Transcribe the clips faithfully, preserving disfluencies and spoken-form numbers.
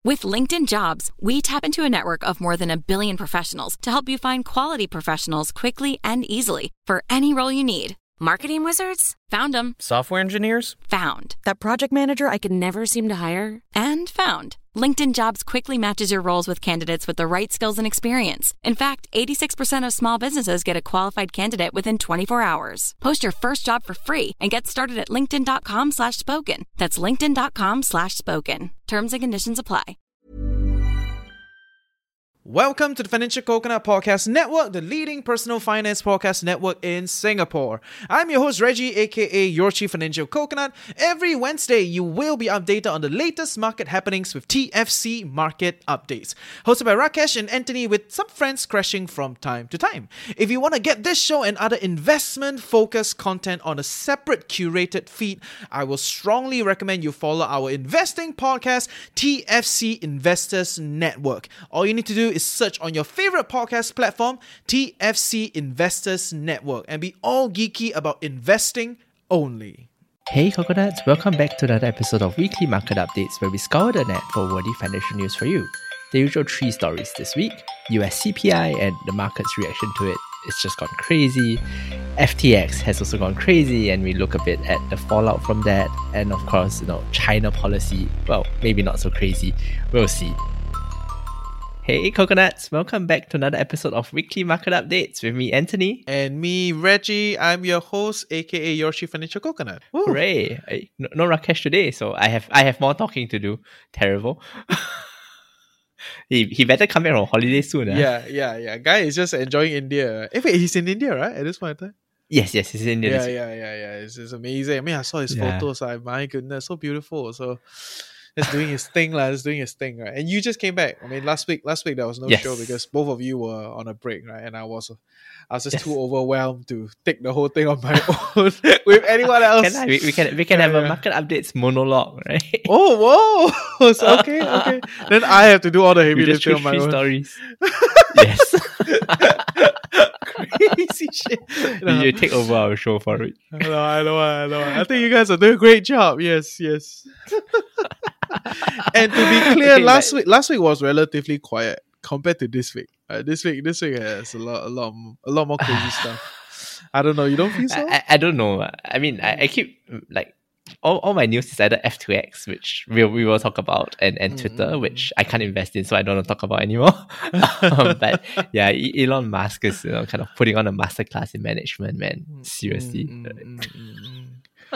With LinkedIn Jobs, we tap into a network of more than a billion professionals to help you find quality professionals quickly and easily for any role you need. Marketing wizards? Found them. Software engineers? Found. That project manager I could never seem to hire? And found. LinkedIn Jobs quickly matches your roles with candidates with the right skills and experience. In fact, eighty-six percent of small businesses get a qualified candidate within twenty-four hours. Post your first job for free and get started at linkedin.com slash spoken. That's linkedin.com slash spoken. Terms and conditions apply. Welcome to the Financial Coconut Podcast Network, the leading personal finance podcast network in Singapore. I'm your host Reggie, aka your Chief Financial Coconut. Every Wednesday, you will be updated on the latest market happenings with T F C Market Updates. Hosted by Rakesh and Anthony with some friends crashing from time to time. If you want to get this show and other investment-focused content on a separate curated feed, I will strongly recommend you follow our investing podcast, T F C Investors Network. All you need to do is search on your favorite podcast platform, T F C Investors Network, and be all geeky about investing only. Hey Coconuts, welcome back to another episode of Weekly Market Updates where we scour the net for worthy financial news for you. The usual three stories this week: U S C P I and the market's reaction to it. It's just gone crazy. F T X has also gone crazy, and we look a bit at the fallout from that. And of course, you know, China policy, well, maybe not so crazy. We'll see. Hey Coconuts, welcome back to another episode of Weekly Market Updates with me, Anthony. And me, Reggie. I'm your host, aka your Chief Financial Coconut. Woo. Hooray! I, no, no Rakesh today, so I have I have more talking to do. Terrible. he he better come back from holiday soon. Huh? Yeah, yeah, yeah. Guy is just enjoying India. Eh, wait, he's in India, right? At this point in time? Yes, yes, he's in India. Yeah, yeah, yeah, yeah. It's, it's amazing. I mean, I saw his Yeah. photos. I, my goodness, so beautiful. So that's doing his thing, lah. That's doing his thing, right? And you just came back. I mean, last week, last week there was no Yes. show because both of you were on a break, right? And I was, I was just Yes. too overwhelmed to take the whole thing on my own with anyone else. Can I? We, we can we can Yeah, have a yeah. market updates monologue, right? Oh, whoa! So, okay, okay. Then I have to do all the heavy We just lifting choose on my three own. stories. Yes. Crazy shit. you, you take over our show for it. I know, I know, I know. I think you guys are doing a great job. Yes, yes. And to be clear, Okay, last but- week, last week was relatively quiet compared to this week. Uh, this week, this week has a lot, a lot, a lot more crazy stuff. I don't know. You don't feel so? I, I, I don't know. I mean, I, I keep like all, all my news is either F two X, which we we will talk about, and, and Twitter, Mm. which I can't invest in, so I don't want to talk about anymore. um, but yeah, E- Elon Musk is, you know, kind of putting on a masterclass in management, man. Seriously. Mm, mm, mm, mm, mm.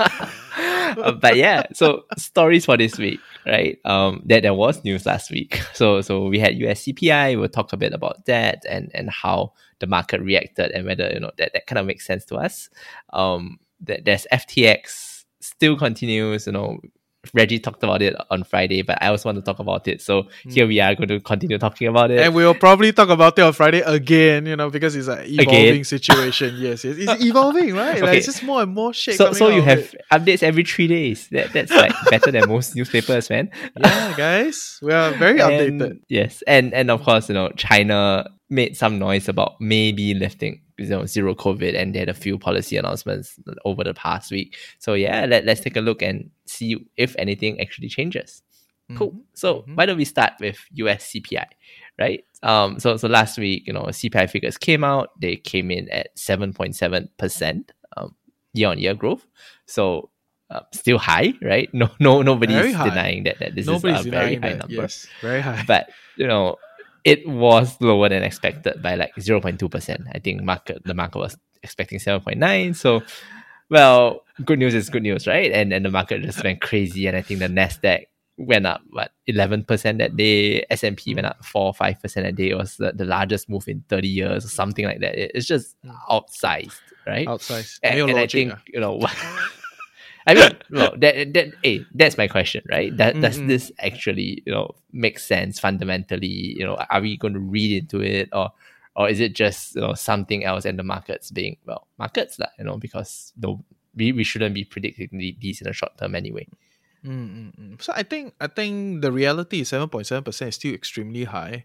Uh, but yeah, so stories for this week, right? Um, that there was news last week. So so we had U S C P I. We'll talk a bit about that and and how the market reacted and whether, you know, that, that kind of makes sense to us. Um, that there's F T X still continues. You know, Reggie talked about it on Friday, but I also want to talk about it. So here we are going to continue talking about it. And we'll probably talk about it on Friday again, you know, because it's an evolving Again. situation. Yes, yes. It's evolving, right? Like, Okay. it's just more and more shit so coming so out you of have it. updates every three days. That that's like better than most newspapers, man. Yeah, guys. We are very And- updated. Yes, and and of course, you know, China made some noise about maybe lifting, you know, zero COVID, and they had a few policy announcements over the past week. So yeah, let, let's take a look and see if anything actually changes. Cool. Mhm, So mhm. why don't we start with U S C P I, right? Um. So so last week, you know, C P I figures came out. They came in at seven point seven percent um year on year growth. So. Uh, still high, right? No, no, nobody's Very high. denying that, that this Nobody's is a very denying high that. number. Yes, very high. But you know, it was lower than expected by like zero point two percent. I think market the market was expecting seven point nine. So, well, good news is good news, right? And and the market just went crazy, and I think the Nasdaq went up what eleven percent that day. S and P went up four five percent a day. It was the, the largest move in thirty years or something like that. It, it's just outsized, right? Outsized. And, and I Logic, think ah. you know. I mean, well, that that hey, that's my question, right? That does Mm-mm. this actually, you know, make sense fundamentally? You know, are we going to read into it, or or is it just, you know, something else and the markets being, well, markets lah, you know, because no, we, we shouldn't be predicting the- these in the short term anyway. Mm-mm. So I think I think the reality is seven point seven percent is still extremely high,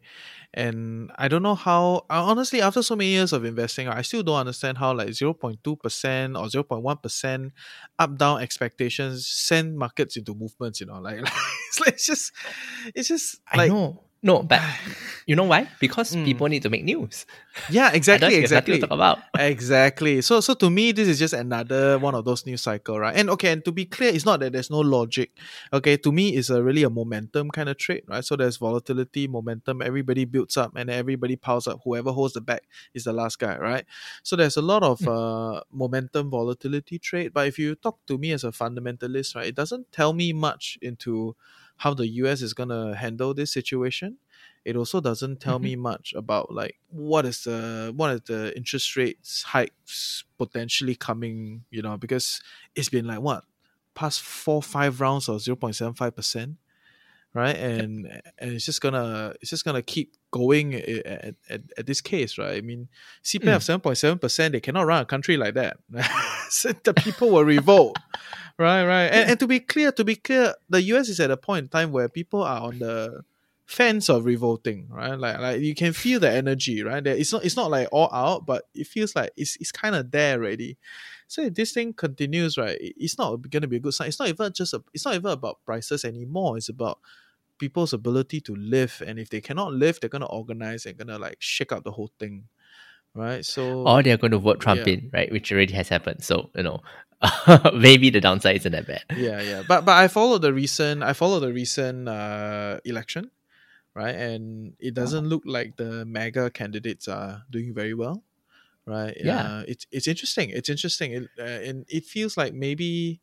and I don't know how. I- Honestly, after so many years of investing, I still don't understand how like zero point two percent or zero point one percent up down expectations send markets into movements. You know, like, like it's like it's just it's just I like know. No, but you know why? Because Mm. people need to make news. yeah, exactly, Otherwise, there's nothing exactly. to talk about. Exactly. So so to me, this is just another one of those news cycle, right? And okay, and to be clear, it's not that there's no logic. Okay, to me, it's a really a momentum kind of trade, right? So there's volatility, momentum, everybody builds up and everybody piles up. Whoever holds the bag is the last guy, right? So there's a lot of uh momentum volatility trade. But if you talk to me as a fundamentalist, right, it doesn't tell me much into how the U S is gonna handle this situation. It also doesn't tell Mhm. me much about like what is the what is the interest rates hikes potentially coming, you know, because it's been like what past four five rounds of zero point seven five percent, right? And and it's just gonna it's just gonna keep going at, at, at, at this case, right? I mean, C P F Mm. seven point seven percent, they cannot run a country like that. So the people will revolt. Right, right. And, and to be clear, to be clear, the U S is at a point in time where people are on the fence of revolting, right? Like like you can feel the energy, right? There, it's not it's not like all out, but it feels like it's it's kind of there already. So if this thing continues, right, it- it's not going to be a good sign. It's not even just a, it's not even about prices anymore. It's about people's ability to live, and if they cannot live, they're gonna organize and gonna like shake up the whole thing, right? So Or they're going to vote Trump yeah. in, right? Which already has happened. So, you know, maybe the downside isn't that bad. Yeah, yeah. But but I follow the recent I follow the recent uh election, right? And it doesn't look like the MAGA candidates are doing very well, right? Yeah. Uh, it's it's interesting. It's interesting. It, uh, and it feels like maybe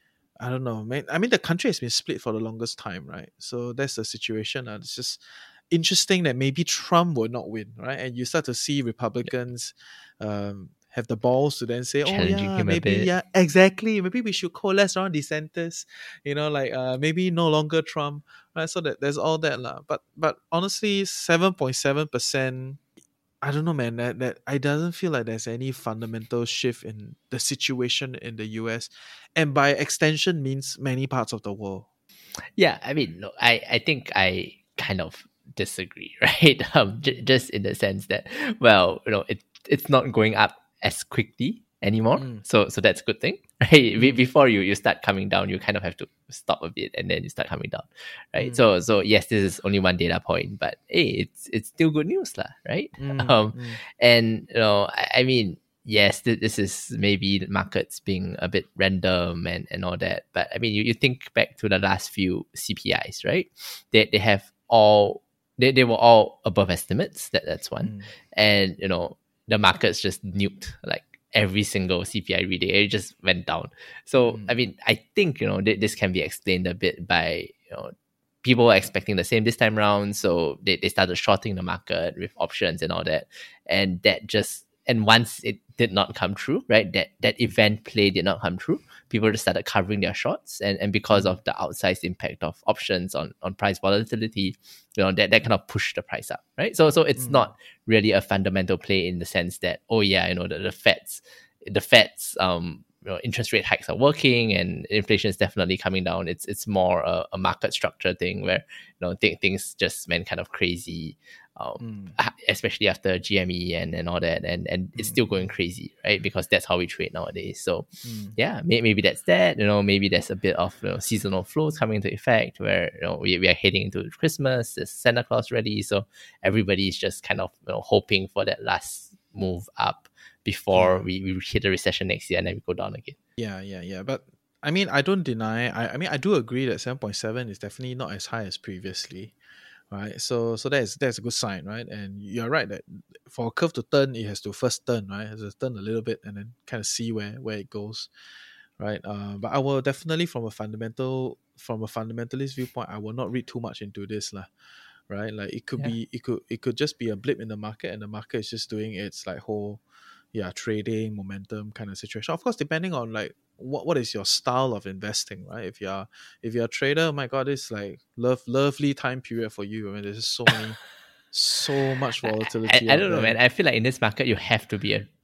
I don't know. Man, I mean, the country has been split for the longest time, right? So that's the situation. Uh, it's just interesting that maybe Trump will not win, right? And you start to see Republicans um, have the balls to then say, "Oh Challenging yeah, him a maybe bit. yeah, exactly. Maybe we should coalesce around DeSantis, you know, like uh, maybe no longer Trump, right?" So that there's all that lah. But but honestly, seven point seven percent. I don't know, man. That that I doesn't feel like there's any fundamental shift in the situation in the U S, and by extension means many parts of the world. Yeah, I mean, no, I, I think I kind of disagree, right? Um, j- just in the sense that, well, you know, it it's not going up as quickly anymore. Mm. So so that's a good thing, right? Be- Mm. Before you you start coming down, you kind of have to stop a bit and then you start coming down, right? Mm. So so yes, this is only one data point, but hey, it's it's still good news, lah, right? Mm. Um, Mm. and you know, I, I mean. Yes, th- this is maybe the markets being a bit random and, and all that. But I mean, you, you think back to the last few C P Is, right? They they have all they, they were all above estimates. That that's one, Mm. and you know the markets just nuked like every single C P I reading. It just went down. So Mm. I mean, I think you know th- this can be explained a bit by you know people were expecting the same this time round, so they they started shorting the market with options and all that, and that just. And once it did not come true, right, that that event play did not come true, people just started covering their shorts. And, and because Mm. of the outsized impact of options on, on price volatility, you know, that, that kind of pushed the price up, right? So so it's Mm. not really a fundamental play in the sense that, oh yeah, you know, the, the Fed's, the Fed's um, you know, interest rate hikes are working and inflation is definitely coming down. It's it's more a, a market structure thing where, you know, th- things just went kind of crazy. Um, Mm. especially after G M E and, and all that, and, and it's Mm. still going crazy, right? Because that's how we trade nowadays. So, Mm. yeah, may, maybe that's that. You know, maybe there's a bit of you know, seasonal flows coming into effect where you know we, we are heading into Christmas. There's Santa Claus ready, so everybody's just kind of you know, hoping for that last move up before Yeah. we, we hit a recession next year and then we go down again. Yeah, yeah, yeah. But I mean, I don't deny. I, I mean, I do agree that seven point seven is definitely not as high as previously, right? So, so that's that's a good sign, right? And you're right that for a curve to turn, it has to first turn, right? It has to turn a little bit and then kind of see where where it goes, right? Uh, but I will definitely, from a fundamental from a fundamentalist viewpoint, I will not read too much into this, lah. Right? Like it could Yeah. be, it could it could just be a blip in the market, and the market is just doing its like whole, yeah, trading momentum kind of situation. Of course, depending on like what what is your style of investing, right? If you're if you're a trader, oh my god, it's like love lovely time period for you. I mean, there's just so many, so much I, volatility. I out don't know, there. man. I feel like in this market, you have to be a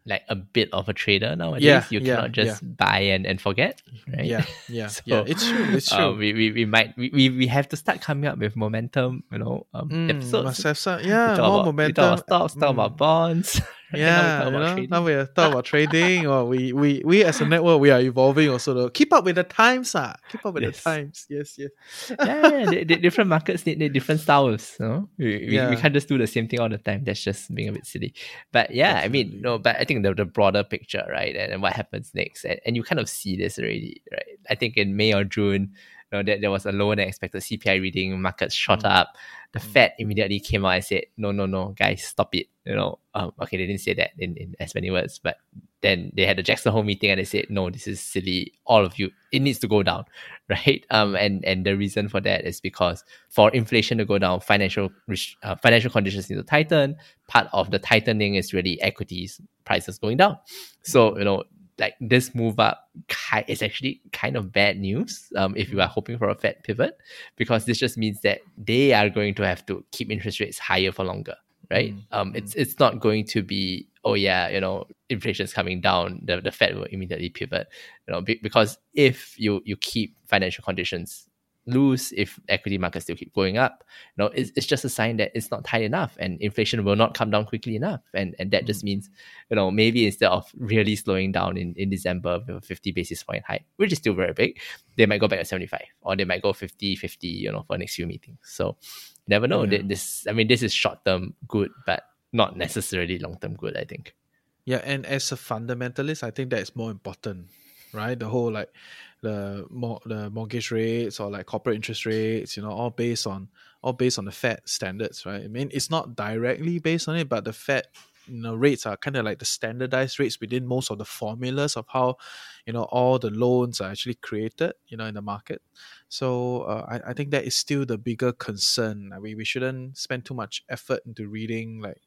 like a bit of a trader nowadays. Yeah, you yeah, cannot just yeah. buy and, and forget, right? Yeah, yeah, so, yeah. It's true. It's true. Uh, we, we we might we, we we have to start coming up with momentum, you know, um, Mm, episodes. must have some, We yeah, talk more about, momentum. We talk about stocks, talk Mm. about bonds. Right? Yeah, now we talk you about know, trading. now we talk about trading, or we, we we as a network we are evolving also to keep up with the times, ah. Keep up with Yes. the times. Yes, yes. yeah, yeah the, the different markets need, need different styles. You know? we, we, Yeah. we can't just do the same thing all the time. That's just being a bit silly. But yeah, I mean, Definitely. no, but I think the, the broader picture, right, and, and what happens next, and, and you kind of see this already, right? I think in May or June, you know, there, there was a lower than expected C P I reading, markets shot Mm. up. The Mm. Fed immediately came out and said, no, no, no, guys, stop it. You know, um, okay, they didn't say that in, in as many words, but then they had the Jackson Hole meeting and they said, no, this is silly. All of you, it needs to go down, right? Um, and and the reason for that is because for inflation to go down, financial uh, financial conditions need to tighten. Part of the tightening is really equities prices going down. So you know, like this move up is actually kind of bad news um, if you are hoping for a Fed pivot, because this just means that they are going to have to keep interest rates higher for longer, right? Mm, Um, mm. it's it's not going to be, oh yeah, you know, inflation is coming down, the, the Fed will immediately pivot, you know, be, because if you you keep financial conditions loose, if equity markets still keep going up, you know, it's, it's just a sign that it's not tight enough and inflation will not come down quickly enough. And and that just means, you know, maybe instead of really slowing down in, in December with a fifty basis point hike, which is still very big, they might go back to seventy-five or they might go fifty fifty, you know, for next few meetings. So you never know. Yeah. This, I mean, this is short-term good, but not necessarily long-term good, I think. Yeah, and as a fundamentalist, I think that is more important, right? The whole like the more the mortgage rates or like corporate interest rates, you know, all based on all based on the Fed standards, right? I mean, it's not directly based on it, but the Fed, you know, rates are kind of like the standardized rates within most of the formulas of how, you know, all the loans are actually created, you know, in the market. So uh, I, I think that is still the bigger concern. I mean, we shouldn't spend too much effort into reading like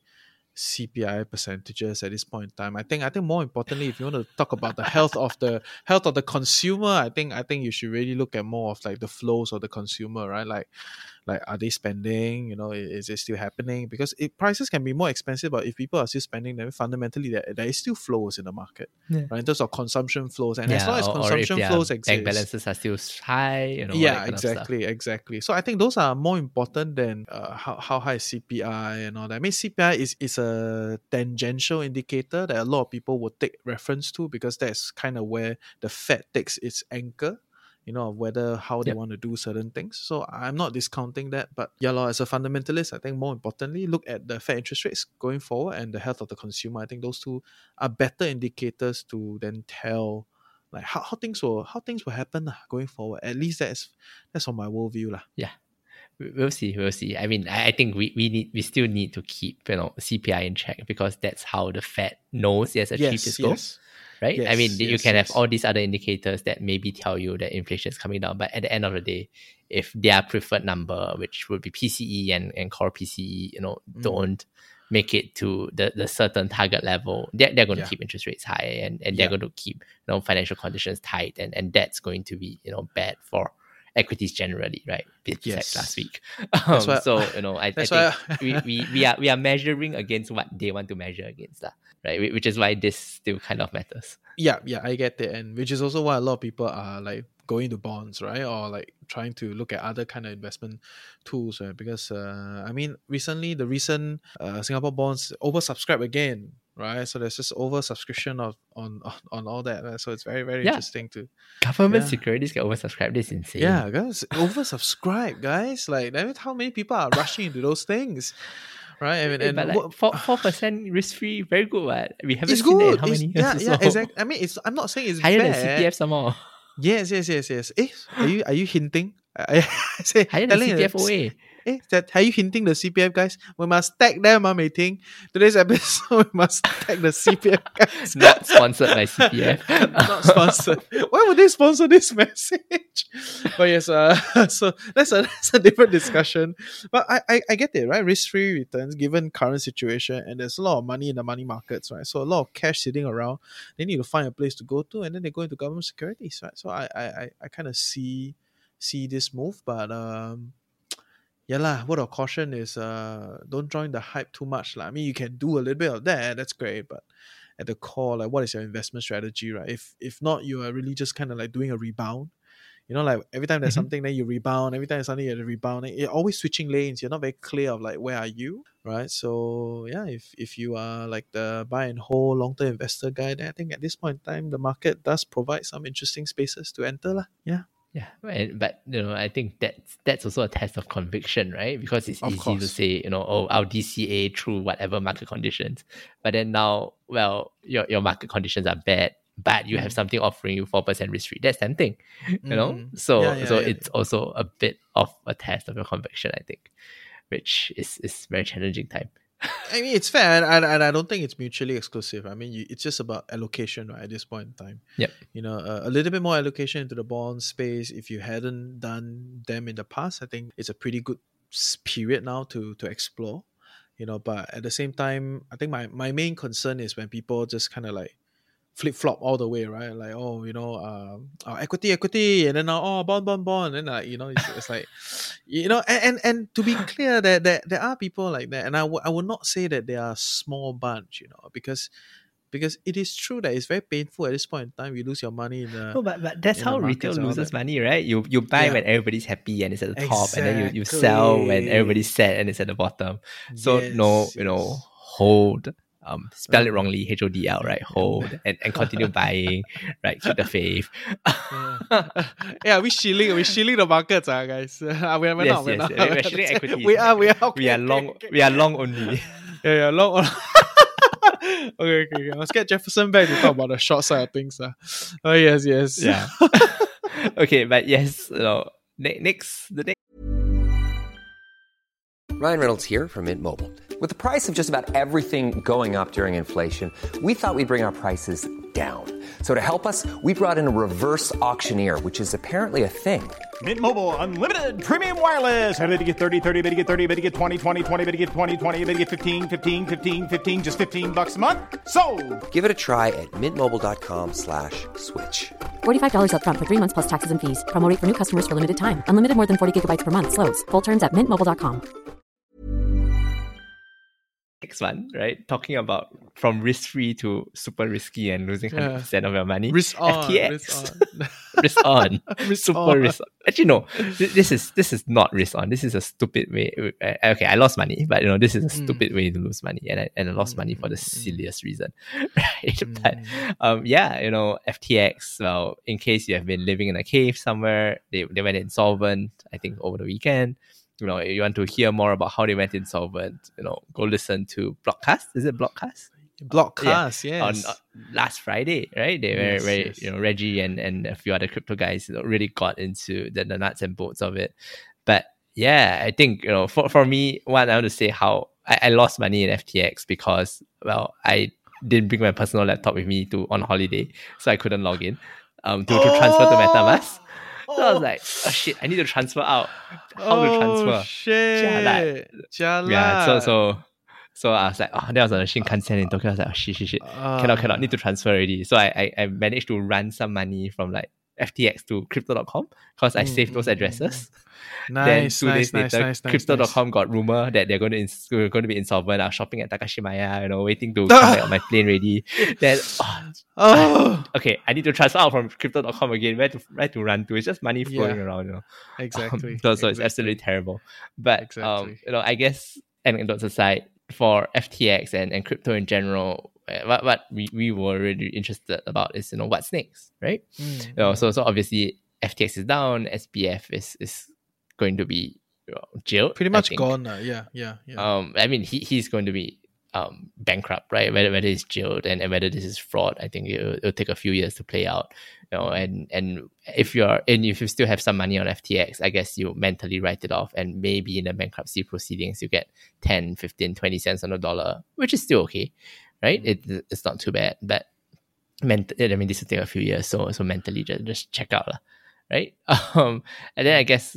C P I percentages at this point in time. I think I think more importantly, if you want to talk about the health of the health of the consumer, I think I think you should really look at more of like the flows of the consumer, right? Like like are they spending? You know, is it still happening? Because it, prices can be more expensive, but if people are still spending, then fundamentally there, there is still flows in the market, Yeah. right? In terms of consumption flows, and as Yeah, long as or, or if consumption their flows bank exist, balances are still high, you know, all that yeah, kind of stuff. exactly, exactly. So I think those are more important than uh, how, how high is C P I and all that. I mean, C P I is, is a tangential indicator that a lot of people will take reference to because that's kind of where the Fed takes its anchor, you know, of whether how they Yep. want to do certain things. So I'm not discounting that, but yeah, lor, as a fundamentalist, I think more importantly, look at the Fed interest rates going forward and the health of the consumer. I think those two are better indicators to then tell like how, how things will how things will happen lah, going forward. At least that's that's on my worldview lah. Yeah. We- We'll see. We'll see. I mean, I I think we, we need we still need to keep, you know, C P I in check because that's how the Fed knows it has achieved Yes, its goal, yes. right? I Yes, mean, you yes, can yes. have all these other indicators that maybe tell you that inflation is coming down, but at the end of the day, if their preferred number, which would be P C E and, and core P C E, you know, Mm. don't make it to the, the certain target level, they're, they're going to Yeah. keep interest rates high and, and they're Yeah. going to keep, you know, financial conditions tight, and, and that's going to be, you know, bad for equities generally, right? Besides Yes. last week. That's Um, why- so, you know, I, I that's think why- we, we, we are we are measuring against what they want to measure against, lah, right? Whi- Which is why this still kind of matters. Yeah, yeah, I get it, and which is also why a lot of people are like going to bonds, right, or like trying to look at other kind of investment tools, right? Because uh, I mean, recently the recent uh, Singapore bonds oversubscribed again, right? So there's just oversubscription of on on, on all that, right? So it's very very Yeah. interesting to Government Yeah. securities get oversubscribed. This is insane. yeah, guys, oversubscribe, guys. Like that means how many people are rushing into those things, right? I mean, Eh, and but what- like four four percent risk free, very good. What we haven't it's seen that in good. how It's- many years? yeah, or yeah, so. exactly. I mean, it's. I'm not saying it's Higher bad. than C P F some more. Yes, yes, yes, yes. Eh, are you are you hinting? I, I say Higher than telling C P F the- O A. Eh, that are you hinting the C P F guys? We must tag them, ah, Mei Ting. Today's episode, we must tag the C P F guys. Not sponsored by C P F. Not sponsored. Why would they sponsor this message? But yes, uh, so that's a that's a different discussion. But I, I, I get it, right? Risk-free returns given current situation, and there's a lot of money in the money markets, right? So a lot of cash sitting around. They need to find a place to go to, and then they go into government securities, right? So I I, I, I kind of see see this move, but um. Yeah lah, word of caution is uh don't join the hype too much lah. I mean, you can do a little bit of that, that's great, but at the core, like what is your investment strategy, right? If if not, you are really just kind of like doing a rebound. You know, like every time there's Mhm. something, then you rebound. Every time there's something, you're rebounding. You're always switching lanes. You're not very clear of like where are you, right? So yeah, if if you are like the buy and hold long term investor guy, then I think at this point in time, the market does provide some interesting spaces to enter, lah. Yeah, Yeah, and, but you know, I think that's that's also a test of conviction, right? Because it's of easy to course. say, you know, oh, I'll D C A through whatever market conditions, but then now, well, your your market conditions are bad, but you have Mm. something offering you four percent risk free. That's tempting, you know. Mm. So Yeah, yeah, so yeah, it's also a bit of a test of your conviction, I think, which is is very challenging time. I mean, it's fair, and, and, and I don't think it's mutually exclusive. I mean, you, it's just about allocation, right? At this point in time, Yep. you know, uh, a little bit more allocation into the bond space. If you hadn't done them in the past, I think it's a pretty good s- period now to to explore. You know, but at the same time, I think my my main concern is when people just kind of like flip flop all the way, right? Like, oh, you know, um, oh, equity, equity, and then now, oh, bond, bond, bond, and like, you know, it's, it's like, you know, and, and and to be clear, that there, there are people like that, and I w- I would not say that they are a small bunch, you know, because because it is true that it's very painful at this point in time. You lose your money in the No, but, but that's in the how retail markets and all loses that. money, right? You you buy Yeah. when everybody's happy and it's at the top, and then you, you sell when Exactly. everybody's sad and it's at the bottom. So no, Yes, you know, yes. hold. Um, spell it Um, wrongly, H O D L, right? Hold and, and continue buying, right? Keep the faith. Yeah, yeah, we shilling, we shilling the markets, uh, guys. Uh, we're, we're Yes, not, we're yes, not. we're shilling equities, We are, right? we are. Okay, We are okay, long, okay. we are long only. Yeah, yeah, long. okay, okay, okay. Let's get Jefferson back to talk about the short side of things. Uh. Oh, yes, yes. Yeah. Okay, but yes, you know, ne- next the next. Ryan Reynolds here from Mint Mobile. With the price of just about everything going up during inflation, we thought we'd bring our prices down. So to help us, we brought in a reverse auctioneer, which is apparently a thing. Mint Mobile Unlimited Premium Wireless. How to get thirty, thirty, how to get thirty, how to get twenty, twenty, twenty, how to get twenty, twenty, how to get fifteen, fifteen, fifteen, fifteen, just fifteen bucks a month? Sold! Give it a try at mintmobile.com slash switch. forty-five dollars up front for three months plus taxes and fees. Promo rate for new customers for limited time. Unlimited more than forty gigabytes per month. Slows full terms at mint mobile dot com. Next one, right? Talking about from risk free to super risky and losing Yeah. hundred percent of your money. Risk on, F T X. risk on. risk on. Risk super on. risk. Actually, no. Th- This is this is not risk on. This is a stupid way. uh, Okay, I lost money, but you know this is a stupid way to lose money, and I and I lost money for the silliest reason, right? But um, yeah, you know F T X. Well, in case you have been living in a cave somewhere, they they went insolvent. I think over the weekend. You know, if you want to hear more about how they went insolvent, you know, go listen to Blockcast. Is it Blockcast? Blockcast, yes. On uh, last Friday, right? They Yes, were very, yes. you know, Reggie and, and a few other crypto guys, you know, really got into the, the nuts and bolts of it. But yeah, I think, you know, for, for me, one, I want to say how I, I lost money in F T X because, well, I didn't bring my personal laptop with me to on holiday, so I couldn't log in um, to, to transfer to MetaMask. So I was like, oh shit, I need to transfer out. How to Oh, transfer? shit. Jialat. Jialat. Yeah, so so so I was like, oh, that was on the Shinkansen in Tokyo. I was like, oh shit, shit, shit. cannot, cannot, need to transfer already. So I, I, I managed to run some money from like F T X to crypto dot com because I saved those addresses. Then Nice, two nice, days nice, later, nice, nice, crypto dot com nice. got rumor that they're going to ins- going to be insolvent. I was shopping at Takashimaya, you know, waiting to come back on my plane ready. Then, oh, Oh, okay, I need to transfer out from crypto dot com again. Where to where to run to? It's just money flowing Yeah. around, you know. exactly. Um, so, so it's exactly. absolutely terrible. But um, Exactly. you know, I guess anecdotes aside, for F T X and, and crypto in general, uh, what what we, we were really interested about is, you know, what's next, right? Mm, You know, so so obviously F T X is down, S B F is is going to be, you know, jailed. Pretty I much think. gone. Uh, yeah, yeah, yeah. Um, I mean, he he's going to be um bankrupt, right? Whether whether he's jailed and, and whether this is fraud, I think it'll, it'll take a few years to play out. You know, and and if you're and if you still have some money on F T X, I guess you mentally write it off, and maybe in the bankruptcy proceedings you get ten, fifteen, twenty cents on the dollar, which is still okay, right? It it's not too bad, but ment- I mean, this will take a few years, so so mentally just just check out, lah. Right. Um, and then I guess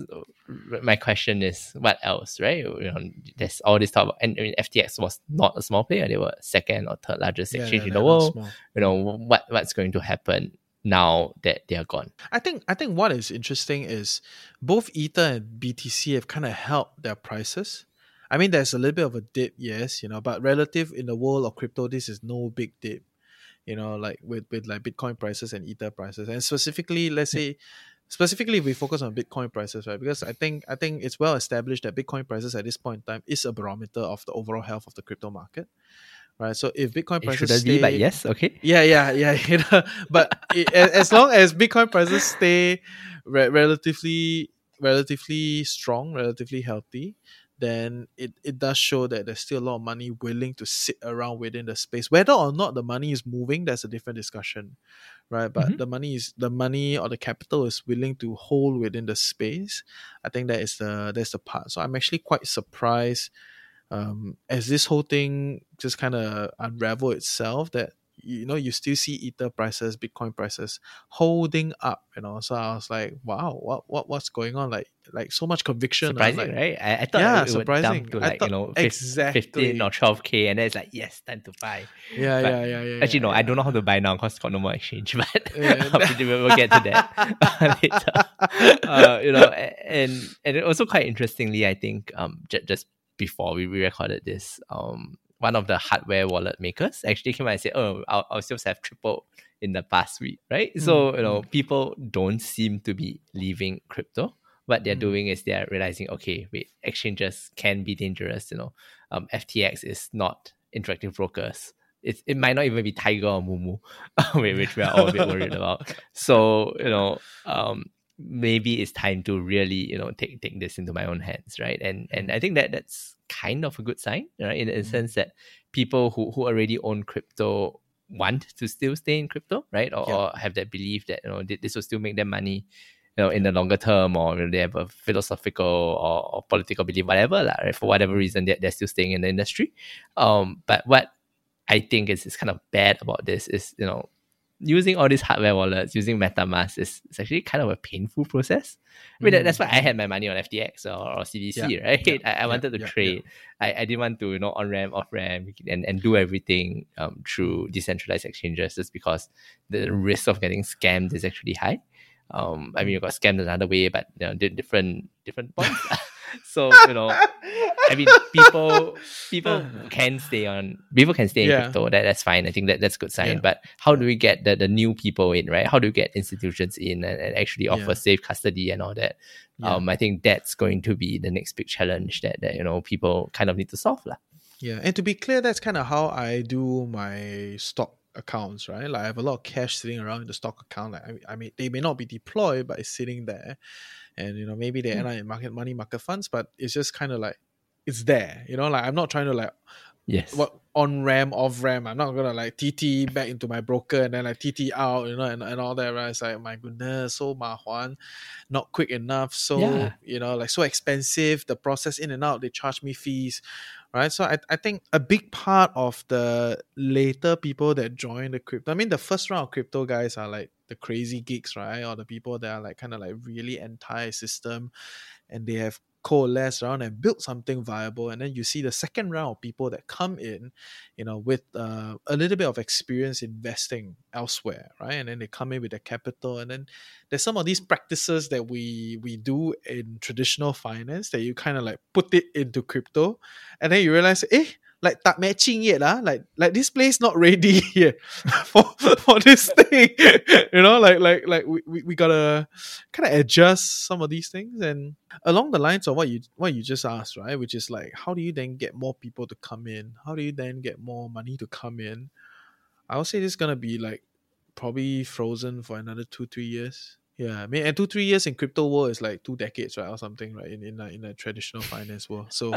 my question is, what else, right? You know, there's all this talk about, and I mean, F T X was not a small player; they were second or third largest Yeah, exchange yeah, in they're the not world. small. You know, what what's going to happen now that they are gone? I think I think what is interesting is both Ether and B T C have kind of held their prices. I mean, there's a little bit of a dip, yes, you know, but relative in the world of crypto, this is no big dip. you know, like with, with like Bitcoin prices and Ether prices. And specifically, let's say, specifically if we focus on Bitcoin prices, right? Because I think I think it's well established that Bitcoin prices at this point in time is a barometer of the overall health of the crypto market. Right, so if Bitcoin It prices shouldn't stay, be, but yes, okay. yeah, yeah, yeah, you know, but it, as long as Bitcoin prices stay re- relatively, relatively strong, relatively healthy, then it, it does show that there's still a lot of money willing to sit around within the space. Whether or not the money is moving, that's a different discussion, right? But Mhm. the money is the money or the capital is willing to hold within the space. I think that is the that's the part. So I'm actually quite surprised um, as this whole thing just kind of unravel itself, that you know you still see Ether prices, Bitcoin prices holding up, you know. So I was like, wow, what what what's going on? Like like so much conviction. uh, Surprising, like, right? I, I thought yeah, it, it would surprising. dump to I like, thought- you know, fif- exactly. fifteen or twelve K, and then it's like, yes, time to buy. Yeah, But yeah, yeah, yeah. Actually, yeah, no, yeah. I don't know how to buy now because got no more exchange. But Yeah. we'll we'll get to that later. Uh, you know, a- and and it also quite interestingly, I think um j- just before we we recorded this, um one of the hardware wallet makers actually came out and said, "Oh, our, our sales have tripled in the past week." Right? So you know, people don't seem to be leaving crypto. What they're doing is they're realizing, okay, wait, exchanges can be dangerous. You know, um, F T X is not interactive brokers. It, it might not even be Tiger or Mumu, which we are all a bit worried about. So, you know, um, maybe it's time to really, you know, take take this into my own hands, right? And and I think that that's kind of a good sign, right? In the sense that people who, who already own crypto want to still stay in crypto, right? Or, Yeah. or have that belief that, you know, this will still make them money, you know, in the longer term, or you know, they have a philosophical or, or political belief, whatever, lah, right? For whatever reason, they're, they're still staying in the industry. Um, but what I think is, is kind of bad about this is, you know, using all these hardware wallets, using MetaMask is, is actually kind of a painful process. I mean, that, that's why I had my money on F T X or, or C D C, Yeah, right? yeah, I, I yeah, wanted to yeah, trade. I, I didn't want to, you know, on-ramp, off-ramp, and, and do everything um, through decentralized exchanges just because the risk of getting scammed is actually high. Um, I mean, you got scammed another way, but you know, di- different different points. So you know, I mean, people people can stay on people can stay in Yeah. crypto. That that's fine. I think that that's a good sign. Yeah. But how do we get the, the new people in, right? How do we get institutions in and, and actually offer Yeah. safe custody and all that? Yeah. Um, I think that's going to be the next big challenge that, that you know people kind of need to solve, lah. Yeah, and to be clear, that's kind of how I do my stock accounts, right? Like I have a lot of cash sitting around in the stock account. Like I, I mean, they may not be deployed, but it's sitting there, and you know maybe they end up in market money market funds, but it's just kind of like it's there. You know, like I'm not trying to like Yes. what on ram off ram. I'm not gonna like T T back into my broker and then like T T out, you know, and, and all that. Right? It's like my goodness, so ma huan, not quick enough. So Yeah. you know, like so expensive. The process in and out, they charge me fees, right? So I I think a big part of the later people that join the crypto. I mean, the first round of crypto guys are like the crazy geeks, right? Or the people that are like kind of like really anti-system, and they have coalesced around and built something viable. And then you see the second round of people that come in, you know, with uh, a little bit of experience investing elsewhere, right? And then they come in with their capital, and then there's some of these practices that we we do in traditional finance that you kind of like put it into crypto, and then you realize, eh, like tak matching yet lah. Like like this place not ready yet for for this thing. You know, like like like we, we, we gotta kind of adjust some of these things. And along the lines of what you what you just asked, right? Which is like, how do you then get more people to come in? How do you then get more money to come in? I would say this is gonna be like probably frozen for another two, three years. Yeah, I mean, and two, three years in crypto world is like two decades, right, or something, right? In in a, in a traditional finance world. So,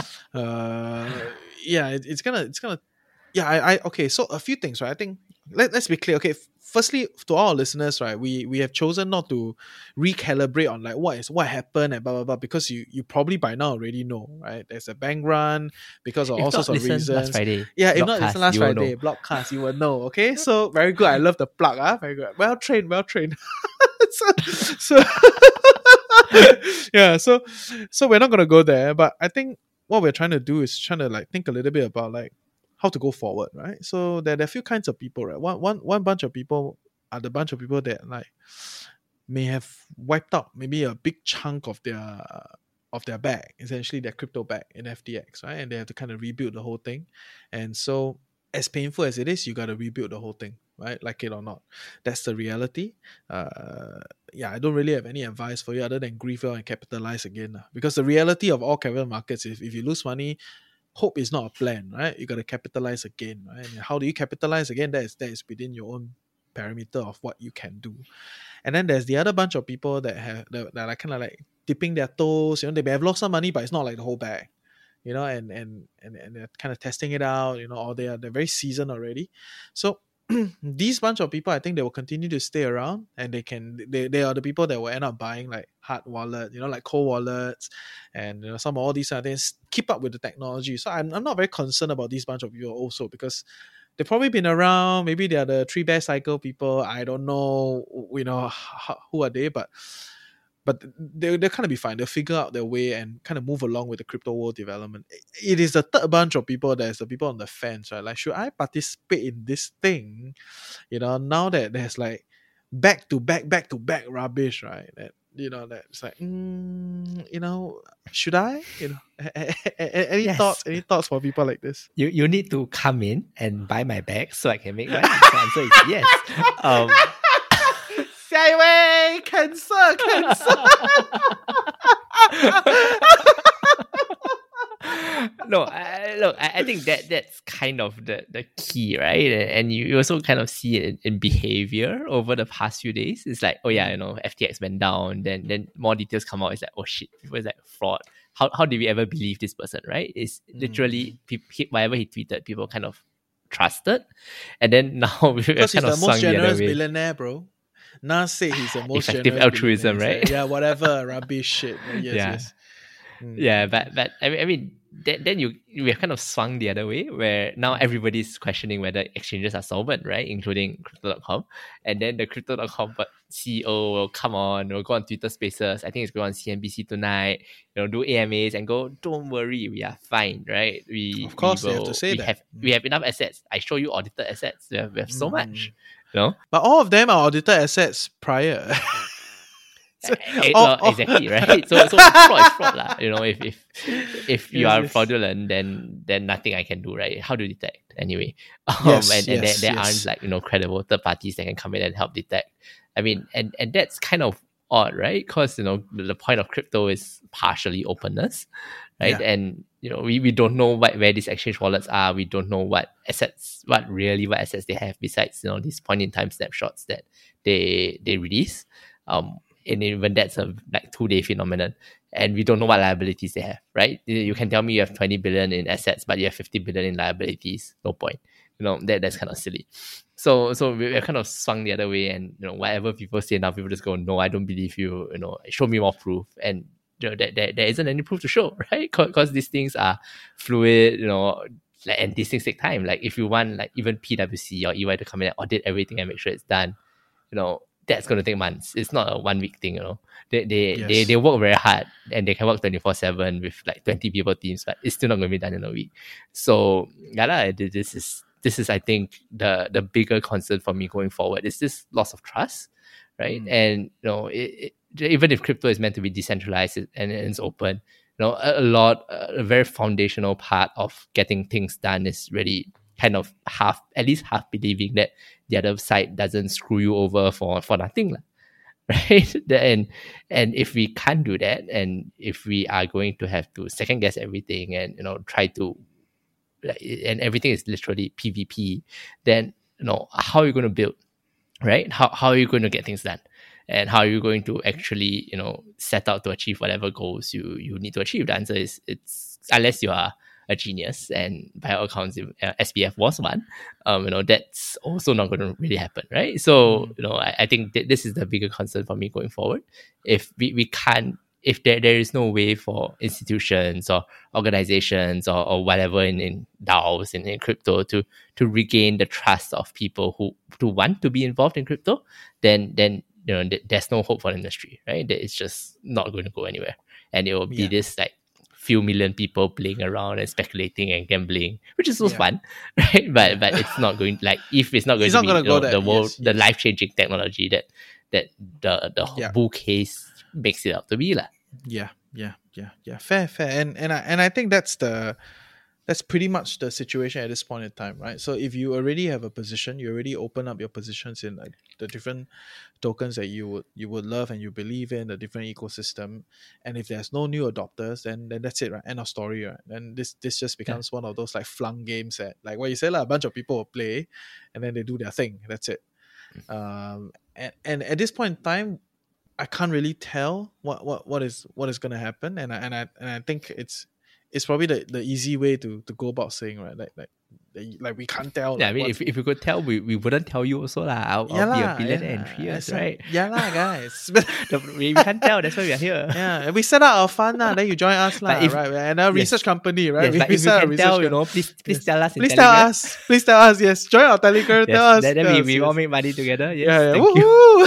uh, yeah, it, it's gonna, it's gonna, yeah. I, I, okay. So a few things, right? I think let let's be clear. Okay, firstly, to all our listeners, right, we we have chosen not to recalibrate on like what is what happened and blah blah blah, because you you probably by now already know, right? There's a bank run because of If all not, sorts of listen reasons. last Friday. Yeah, if not, Blogcast, it's last you will Friday, know. Blogcast, you will know. Okay, so very good. I love the plug. Ah, very good. Well trained, well trained. so, so yeah, so so we're not gonna go there, but I think what we're trying to do is trying to like think a little bit about like how to go forward, right? So there, there are a few kinds of people, right? One one one bunch of people are the bunch of people that like may have wiped out maybe a big chunk of their of their bag, essentially their crypto bag in F T X, right? And they have to kind of rebuild the whole thing. And so as painful as it is, you got to rebuild the whole thing, right? Like it or not. That's the reality. Uh, yeah, I don't really have any advice for you other than grieve well and capitalize again. Uh, because the reality of all capital markets is if you lose money, hope is not a plan, right? You got to capitalize again, right? And how do you capitalize again? That is, that is within your own parameter of what you can do. And then there's the other bunch of people that have that, that are kind of like dipping their toes. You know, they may have lost some money, but it's not like the whole bag. You know, and and and, and they're kind of testing it out. You know, or they are they're very seasoned already. So these bunch of people, I think they will continue to stay around, and they can they, they are the people that will end up buying like hard wallet, you know, like cold wallets, and you know some of all these other things. Keep up with the technology. So I'm I'm not very concerned about these bunch of people also because they've probably been around. Maybe they are the three bear cycle people. I don't know, you know, how, who are they, but but they they'll kind of be fine. They'll figure out their way and kind of move along with the crypto world development. It is the third bunch of people. There's the people on the fence, right? Like, should I participate in this thing? You know, now that there's like back to back, back to back rubbish, right? That you know, that's like, mm, you know, should I? You know, any Yes. thoughts? Any thoughts for people like this? You you need to come in and buy my bag so I can make money. The answer is yes. Um, Wei, cancel, cancel. no, I, look, I, I think that that's kind of the, the key, right? And you, you also kind of see it in, in behavior over the past few days. It's like, oh yeah, you know, F T X went down. Then then more details come out. It's like, oh shit, people is like fraud. How how did we ever believe this person, right? It's literally pe- he, whatever he tweeted, people kind of trusted, and then now we're Because he's kind the of most swung the other generous way. billionaire, bro. Nas said he's the most Effective generous altruism, billionaire. right? Yeah, whatever rubbish shit. Yes, Yeah. yes. Mm. Yeah, but but I mean, I mean then, then you we have kind of swung the other way where now everybody's questioning whether exchanges are solvent, right? Including crypto dot com. And then the crypto dot com C E O will come on, will go on Twitter Spaces. I think it's going on C N B C tonight, you know, do A M As and go, don't worry, we are fine, right? We Of course, we they have will- to say we that. Have, we have enough assets. I show you audited assets. We have, we have so Mm. much. You know? But all of them are audited assets prior. Eh, Oh, well, oh. exactly, right? So so fraud is fraud lah. You know, if if if you Yes, are yes. fraudulent, then then nothing I can do, right? How do you detect anyway? Um, Yes, and and yes, there, there yes. aren't like you know credible third parties that can come in and help detect. I mean, and and that's kind of odd, right? Because you know the point of crypto is partially openness, right? Yeah. And you know we, we don't know what where these exchange wallets are. We don't know what assets, what really what assets they have besides you know these point in time snapshots that they they release. Um, and even that's a like two day phenomenon, and we don't know what liabilities they have, right? You- You can tell me you have twenty billion in assets, but you have fifty billion in liabilities. No point. You know that that's kind of silly. So so we- we're kind of swung the other way, and you know whatever people say now, people just go, no, I don't believe you. You know, show me more proof, and you know that there, there isn't any proof to show, right? Because these things are fluid. You know. Like, and these things take time. Like if you want like even P W C or E Y to come in and audit everything and make sure it's done, you know, that's going to take months. It's not a one week thing, you know. They they, Yes. they they work very hard and they can work twenty-four seven with like twenty people teams, but it's still not going to be done in a week. So yeah, lah, this is this is I think the the bigger concern for me going forward is this loss of trust, right? Mm. And you know, it, it, even if crypto is meant to be decentralized and, and it's open, you know, a, a lot, a very foundational part of getting things done is really kind of half, at least half believing that the other side doesn't screw you over for, for nothing, lah. Right? And and if we can't do that, and if we are going to have to second guess everything and you know try to, and everything is literally P V P, then you know how are you going to build, right? How how are you going to get things done? And how are you going to actually, you know, set out to achieve whatever goals you, you need to achieve? The answer is it's unless you are a genius, and by all accounts, uh, S B F was one. Um, you know, that's also not going to really happen, right? So, you know, I, I think that this is the bigger concern for me going forward. If we, we can't, if there, there is no way for institutions or organizations or, or whatever in, in DAOs and in crypto to to regain the trust of people who to want to be involved in crypto, then then you know, th- there's no hope for the industry, right? That it's just not going to go anywhere. And it will be Yeah. this like few million people playing around and speculating and gambling, which is so Yeah. fun, right? But but it's not going like if it's not going It's to not be gonna you go know, there. the world Yes, the yes. life changing technology that that the the Yeah. bull case makes it out to be lah. Yeah, yeah, yeah, yeah. Fair, fair. And and I and I think that's the that's pretty much the situation at this point in time, right? So if you already have a position, you already open up your positions in like the different tokens that you would you would love and you believe in, the different ecosystem. And if there's no new adopters, then then that's it, right? End of story, right? Then this this just becomes yeah. one of those like flung games that, like what you said, like, a bunch of people will play and then they do their thing. That's it. Um, and, and at this point in time, I can't really tell what what, what is what is gonna happen. And I and I and I think it's it's probably the, the easy way to, to go about saying, right? Like like like we can't tell. Yeah, like, I mean, if, if we could tell, we, we wouldn't tell you also lah. I'll, yeah I'll be la, a billionaire yeah, in three years, yeah, right? Yeah lah, guys. we, we can't tell. That's why we are here. Yeah, we set up our fund lah. Then you join us lah, if, right? And a research yes, company, right? Yes, we, but we if we can tell, you know, please please yes. tell us. In please Telegram. tell us. Please tell us. Yes, join our Telegram. Yes, tell us. Then, then tell we, us, we yes. all make money together. Yes, yeah, yeah. thank Woo-hoo! you.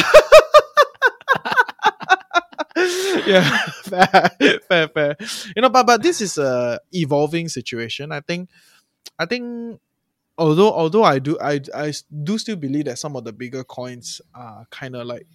Yeah, fair, fair, fair. You know, but but this is a evolving situation. I think, I think, although although I do I I do still believe that some of the bigger coins are kind of like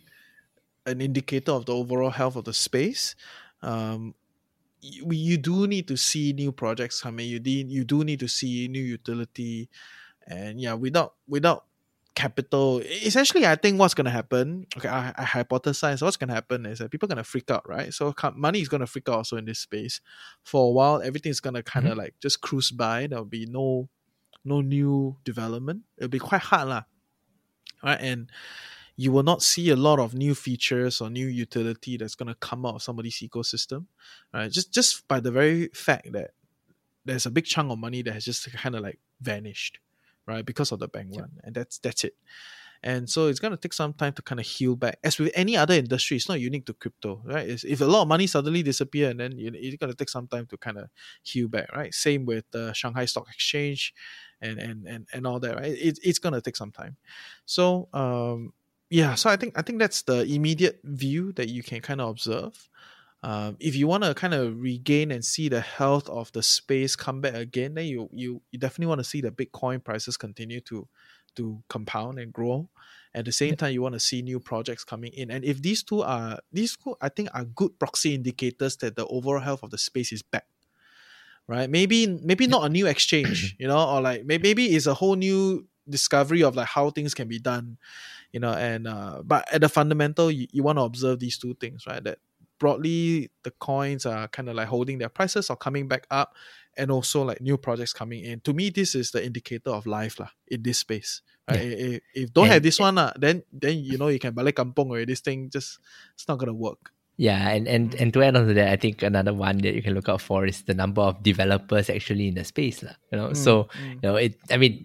an indicator of the overall health of the space. Um, you, you do need to see new projects coming. You need you do need to see new utility, and yeah, without without capital, essentially, I think what's going to happen, okay, I, I hypothesize what's going to happen is that people are going to freak out, right? So money is going to freak out also in this space. For a while, everything's going to kind of mm-hmm. like just cruise by. There'll be no no new development. It'll be quite hard lah, right? And you will not see a lot of new features or new utility that's going to come out of somebody's ecosystem, right? Just, just by the very fact that there's a big chunk of money that has just kind of like vanished, right, because of the bank run, yeah. and that's that's it. And so it's going to take some time to kind of heal back. As with any other industry, it's not unique to crypto, right? It's, if a lot of money suddenly disappear, and then you, it's going to take some time to kind of heal back, right? Same with the Shanghai Stock Exchange, and and and, and all that, right? It, it's going to take some time. So um, yeah, so I think I think that's the immediate view that you can kind of observe. Um, if you want to kind of regain and see the health of the space come back again, then you you, you definitely want to see the Bitcoin prices continue to to compound and grow. At the same yeah. time, you want to see new projects coming in. And if these two are these two, I think, are good proxy indicators that the overall health of the space is back. Right? Maybe maybe not a new exchange, you know, or like maybe maybe it's a whole new discovery of like how things can be done, you know. And uh, but at the fundamental, you, you want to observe these two things, right? That broadly, the coins are kind of like holding their prices or coming back up, and also like new projects coming in. To me, this is the indicator of life lah in this space. Right? Yeah. If, if don't and, have this one, uh, then then you know you can balik kampung or this thing just it's not gonna work. Yeah, and, and, and to add on to that, I think another one that you can look out for is the number of developers actually in the space lah. You know, mm, so mm. you know it. I mean,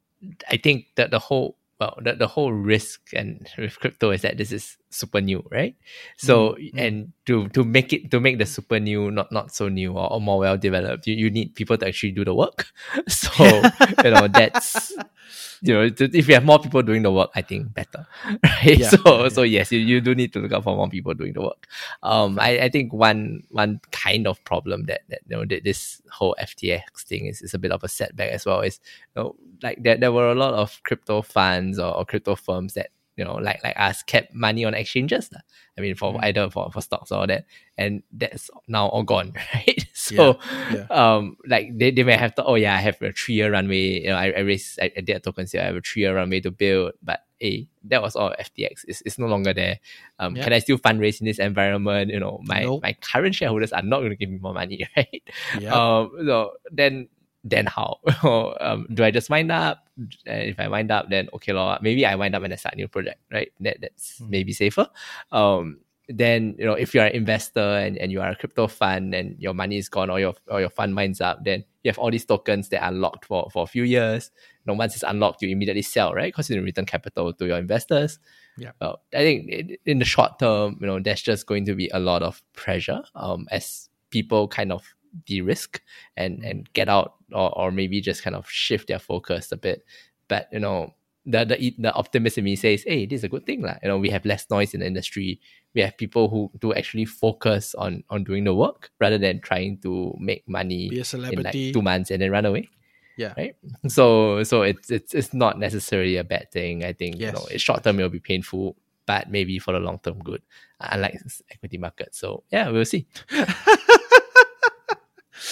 I think that the whole well, the, the whole risk and with crypto is that this is super new, right? So mm, and mm. to to make it to make the super new not not so new or, or more well developed, you, you need people to actually do the work. So you know that's you know if you have more people doing the work, I think better, right? Yeah, so yeah. so yes, you, you do need to look out for more people doing the work. Um, I, I think one one kind of problem that that you know that this whole F T X thing is, is a bit of a setback as well. Is you know like there there were a lot of crypto funds or, or crypto firms that you know like like us kept money on exchanges. I mean for mm. either for, for stocks or that, and that's now all gone, right? So yeah, yeah. um like they, they may have to oh yeah I have a three year runway, you know I, I raised I, I did a token sale, I have a three year runway to build, but hey, that was all F T X. It's, it's no longer there. Um yeah. Can I still fundraise in this environment? You know my nope. my current shareholders are not going to give me more money, right? Yeah. Um so then then how? um, do I just wind up? And if I wind up, then okay, lor, maybe I wind up and I start a new project, right? That that's mm. maybe safer. Um, then you know, if you're an investor and, and you are a crypto fund and your money is gone or your or your fund winds up, then you have all these tokens that are locked for, for a few years. You know, once it's unlocked, you immediately sell, right? Because you return capital to your investors. Yeah. Well, I think in the short term, you know, there's just going to be a lot of pressure um, as people kind of de-risk and and get out or, or maybe just kind of shift their focus a bit. But you know the the the optimist in me says, hey, this is a good thing lah. You know, we have less noise in the industry. We have people who do actually focus on on doing the work rather than trying to make money be a celebrity in like two months and then run away. Yeah. Right. So so it's it's it's not necessarily a bad thing. I think yes. you know it's short term, it'll be painful, but maybe for the long term good. Unlike equity market. So yeah, we'll see.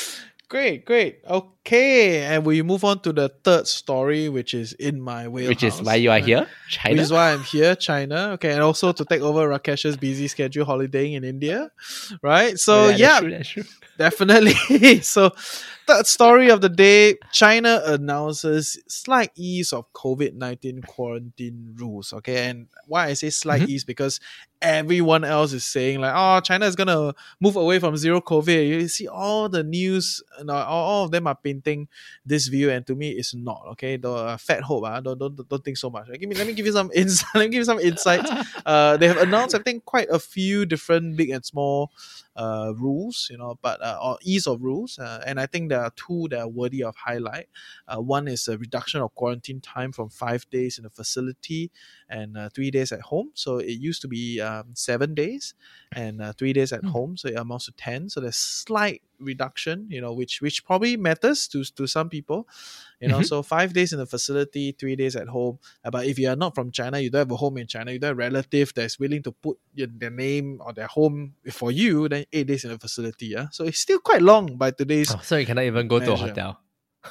Great, great. Okay, and we move on to the third story, which is in my wheelhouse. Which is why you are right? here, China. Which is why I'm here, China. Okay, and also to take over Rakesh's busy schedule holidaying in India, right? So yeah, yeah, that's true, that's true. definitely. So, third story of the day: China announces slight ease of COVID nineteen quarantine rules. Okay, and why I say slight Mm-hmm. ease because everyone else is saying like, oh, China is gonna move away from zero COVID. You see all the news, you know, all, all of them are painting this view, and to me, it's not. Okay, the uh, fat hope. Uh, don't, don't don't think so much. Give me, let me give you some insight. Let me give you some insights. Uh, they have announced, I think, quite a few different big and small uh rules, you know, but uh, or ease of rules, uh, and I think there are two that are worthy of highlight. Uh, one is a reduction of quarantine time from five days in a facility and uh, three days at home. So it used to be um, seven days and uh, three days at Mm. home, so it amounts to ten. So there's slight reduction, you know, which which probably matters to to some people, you know. Mhm. So five days in a facility, three days at home. Uh, but if you are not from China, you don't have a home in China, you don't have a relative that's willing to put your, their name or their home for you, then eight days in a facility. Yeah, so it's still quite long by today's. Oh, so you cannot even go to a measure. hotel.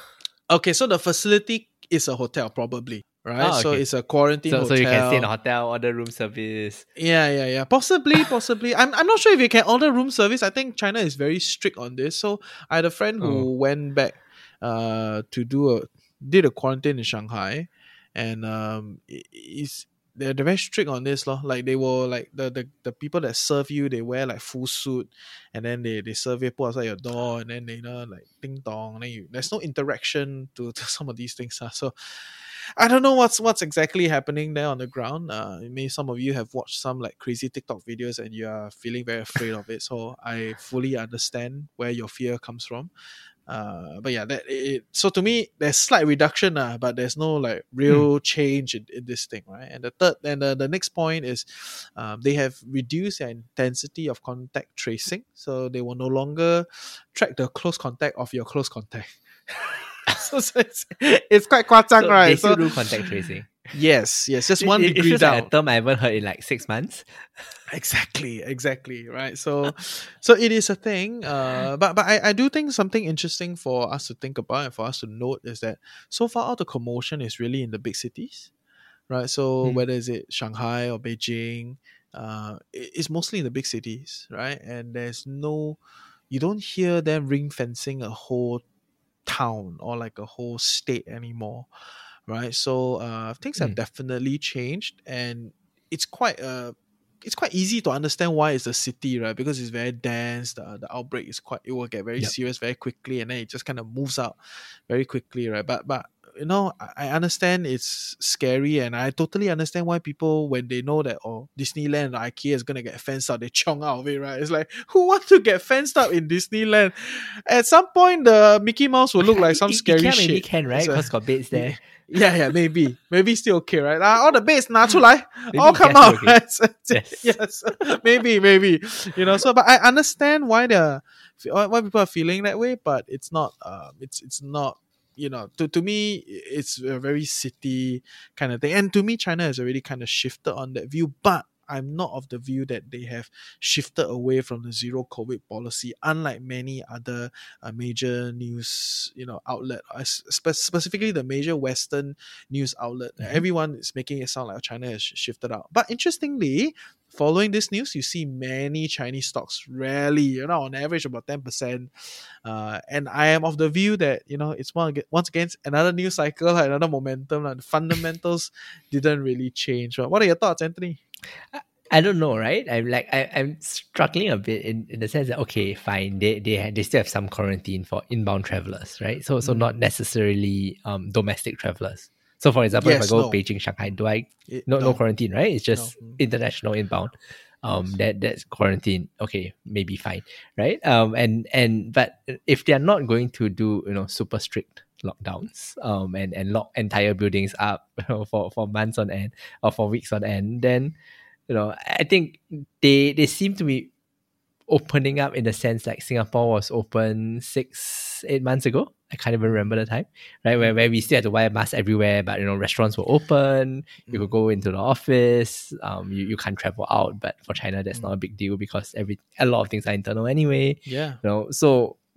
Okay, so the facility is a hotel, probably, right? Oh, So okay. it's a quarantine So, hotel. so you can stay in a hotel, order room service. Yeah, yeah, yeah. Possibly, possibly. I'm, I'm not sure if you can order room service. I think China is very strict on this. So I had a friend who Oh. went back uh to do a did a quarantine in Shanghai, and um it- it's they're, they're very strict on this lor. Like they will like the, the the people that serve you, they wear like full suit, and then they, they serve you, put outside your door, and then they, you know, like ding dong, and then you, there's no interaction to, to some of these things. Uh. So I don't know what's what's exactly happening there on the ground. Uh, maybe some of you have watched some like crazy TikTok videos and you are feeling very afraid of it. So I fully understand where your fear comes from. Uh, but yeah, that it, so to me, there's slight reduction, uh, but there's no like real change in, in this thing, right? And the third, and the, the next point is, um, they have reduced the intensity of contact tracing, so they will no longer track the close contact of your close contact. so, so it's, it's quite kwachang, So right? they still So do contact tracing. yes, yes, just one it, it degree feels down. like a term I haven't heard in like six months. Exactly, exactly, right. So, so it is a thing. Uh, but but I, I do think something interesting for us to think about and for us to note is that so far all the commotion is really in the big cities, right? So Mm. whether is it Shanghai or Beijing, uh, it- it's mostly in the big cities, right? And there's no, you don't hear them ring fencing a whole town or like a whole state anymore, right? So uh, things have Mm. definitely changed, and it's quite uh it's quite easy to understand why it's a city, right? Because it's very dense. The, the outbreak is quite, it will get very Yep. serious very quickly, and then it just kind of moves out very quickly, right? But but you know, I, I understand it's scary, and I totally understand why people, when they know that oh Disneyland or IKEA is gonna get fenced out, they chong out of it, right? It's like, who wants to get fenced out in Disneyland? At some point, the Mickey Mouse will look like some I- scary Ikea shit. maybe can, right? It's a- Because got beds there. yeah, yeah, maybe, maybe still okay, right? Ah, all the beds, 拿出来, Maybe all come Ikea's out. still okay. Right? So- Yes. yes, maybe, maybe, you know. So, but I understand why they're why people are feeling that way, but it's not. Um, it's it's not. You know, to to me, it's a very city kind of thing, and to me, China has already kind of shifted on that view, but. I'm not of the view that they have shifted away from the zero COVID policy, unlike many other uh, major news, you know, outlet, uh, spe- specifically the major Western news outlet. Mhm. Everyone is making it sound like China has sh- shifted out. But interestingly, following this news, you see many Chinese stocks rally, you know, on average about ten percent. Uh, and I am of the view that, you know, it's one, once again another news cycle, another momentum. Like the fundamentals didn't really change. What are your thoughts, Anthony? I don't know, right? I'm like I, I'm struggling a bit in, in the sense that okay, fine, they they ha- they still have some quarantine for inbound travelers, right? So so Mm. not necessarily um domestic travelers. So for example, if Yes, I go no. Beijing, Shanghai, do I It- no no no. quarantine, right? It's just No. Mm. international inbound. Um, that that's quarantine. Okay, maybe fine, right? Um, and and but if they are not going to do you know super strict lockdowns, um, and and lock entire buildings up you know, for for months on end or for weeks on end, then you know I think they they seem to be opening up in the sense like Singapore was open six, eight months ago. I can't even remember the time, right? Where, where we still had to wear masks everywhere, but you know, restaurants were open, you could go into the office, um, you, you can't travel out. But for China, that's not a big deal because every a lot of things are internal anyway. Yeah. You know, so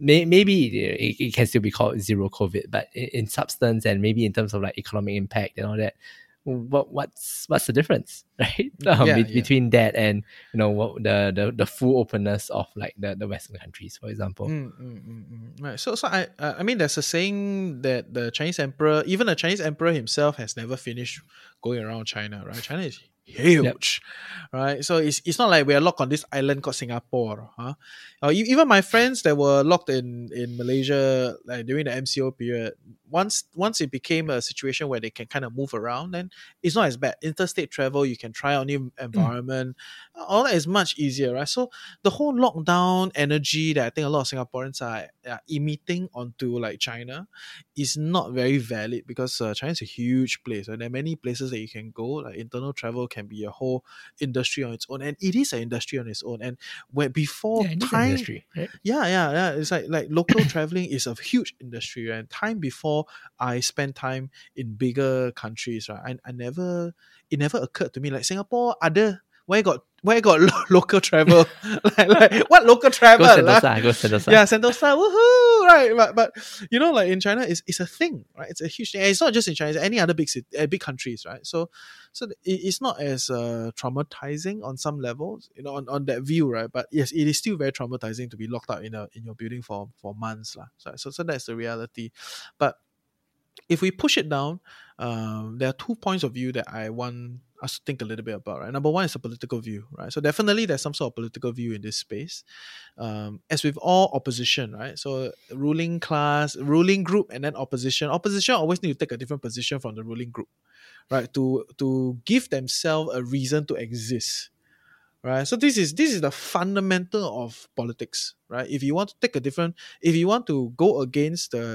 may, maybe it, it can still be called zero COVID, but in, in substance and maybe in terms of like economic impact and all that, what what's what's the difference, right? Um, Yeah, be- yeah. between that and you know what the, the the full openness of like the, the Western countries, for example. Mm, mm, mm, mm. Right. So, so I, uh, I mean, there's a saying that the Chinese emperor, even the Chinese emperor himself, has never finished going around China. Right? China is huge, right? So it's it's not like we are locked on this island called Singapore, huh? Uh, e- even my friends that were locked in in Malaysia, like during the M C O period, once once it became a situation where they can kind of move around, then it's not as bad. Interstate travel, you can try out new environment, all that is much easier, right? So the whole lockdown energy that I think a lot of Singaporeans are, are emitting onto like China is not very valid because uh, China is a huge place and there are many places that you can go. Like internal travel can be a whole industry on its own, and it is an industry on its own. And when before Yeah, it is an time, industry, right? yeah, yeah, yeah. It's like like local traveling is a huge industry, and time before I spent time in bigger countries, right? I, I never it never occurred to me like Singapore other where got where got lo- local travel like, like what local travel Go lah? Sentosa, go Sentosa. Yeah, Sentosa, woohoo, right? But but you know, like in China, it's, it's a thing, right? It's a huge thing. And it's not just in China; it's any other big city, uh, big countries, right? So so it, it's not as uh, traumatizing on some levels, you know, on, on that view, right? But yes, it is still very traumatizing to be locked out in a in your building for for months, lah. So so so that's the reality. But if we push it down, um, there are two points of view that I want us to think a little bit about, right? Number one is a political view, right? So definitely there's some sort of political view in this space. Um, as with all opposition, right? So ruling class, ruling group, and then opposition. Opposition always need to take a different position from the ruling group, right? To to give themselves a reason to exist. Right, so this is this is the fundamental of politics, right? If you want to take a different, if you want to go against the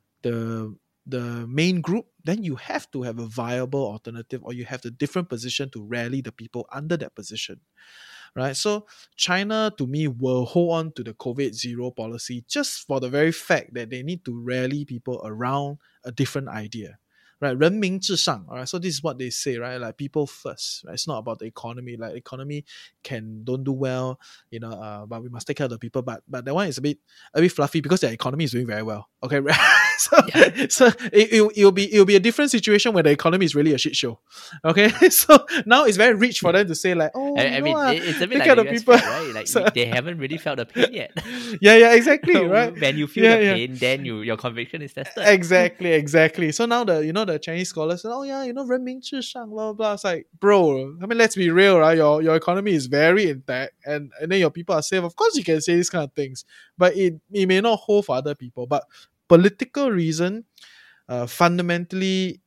the the main group, then you have to have a viable alternative, or you have the different position to rally the people under that position, right? So China, to me, will hold on to the COVID zero policy just for the very fact that they need to rally people around a different idea. Right, 人民至上. All right, so this is what they say, right? Like people first. Right? It's not about the economy. Like economy can don't do well, you know. Uh, but we must take care of the people. But but that one is a bit a bit fluffy because the economy is doing very well. Okay, right? so Yeah. so it it'll, it'll be it'll be a different situation when the economy is really a shit show. Okay, so now it's very rich for them to say like, oh, I, you I know mean, what? it- it's a bit Take like care the of U S people. Fed, right? Like So- we- they haven't really felt the pain yet. yeah, yeah, exactly, So right? when you feel Yeah, the yeah. pain, then you your conviction is tested. Exactly, exactly. So now the you know the Chinese scholars say, oh yeah, you know, 人民至上, blah blah blah. It's like, bro, I mean, let's be real, right? Your your economy is very intact, and and then your people are safe. Of course, you can say these kind of things, but it it may not hold for other people. But political reason, uh, fundamentally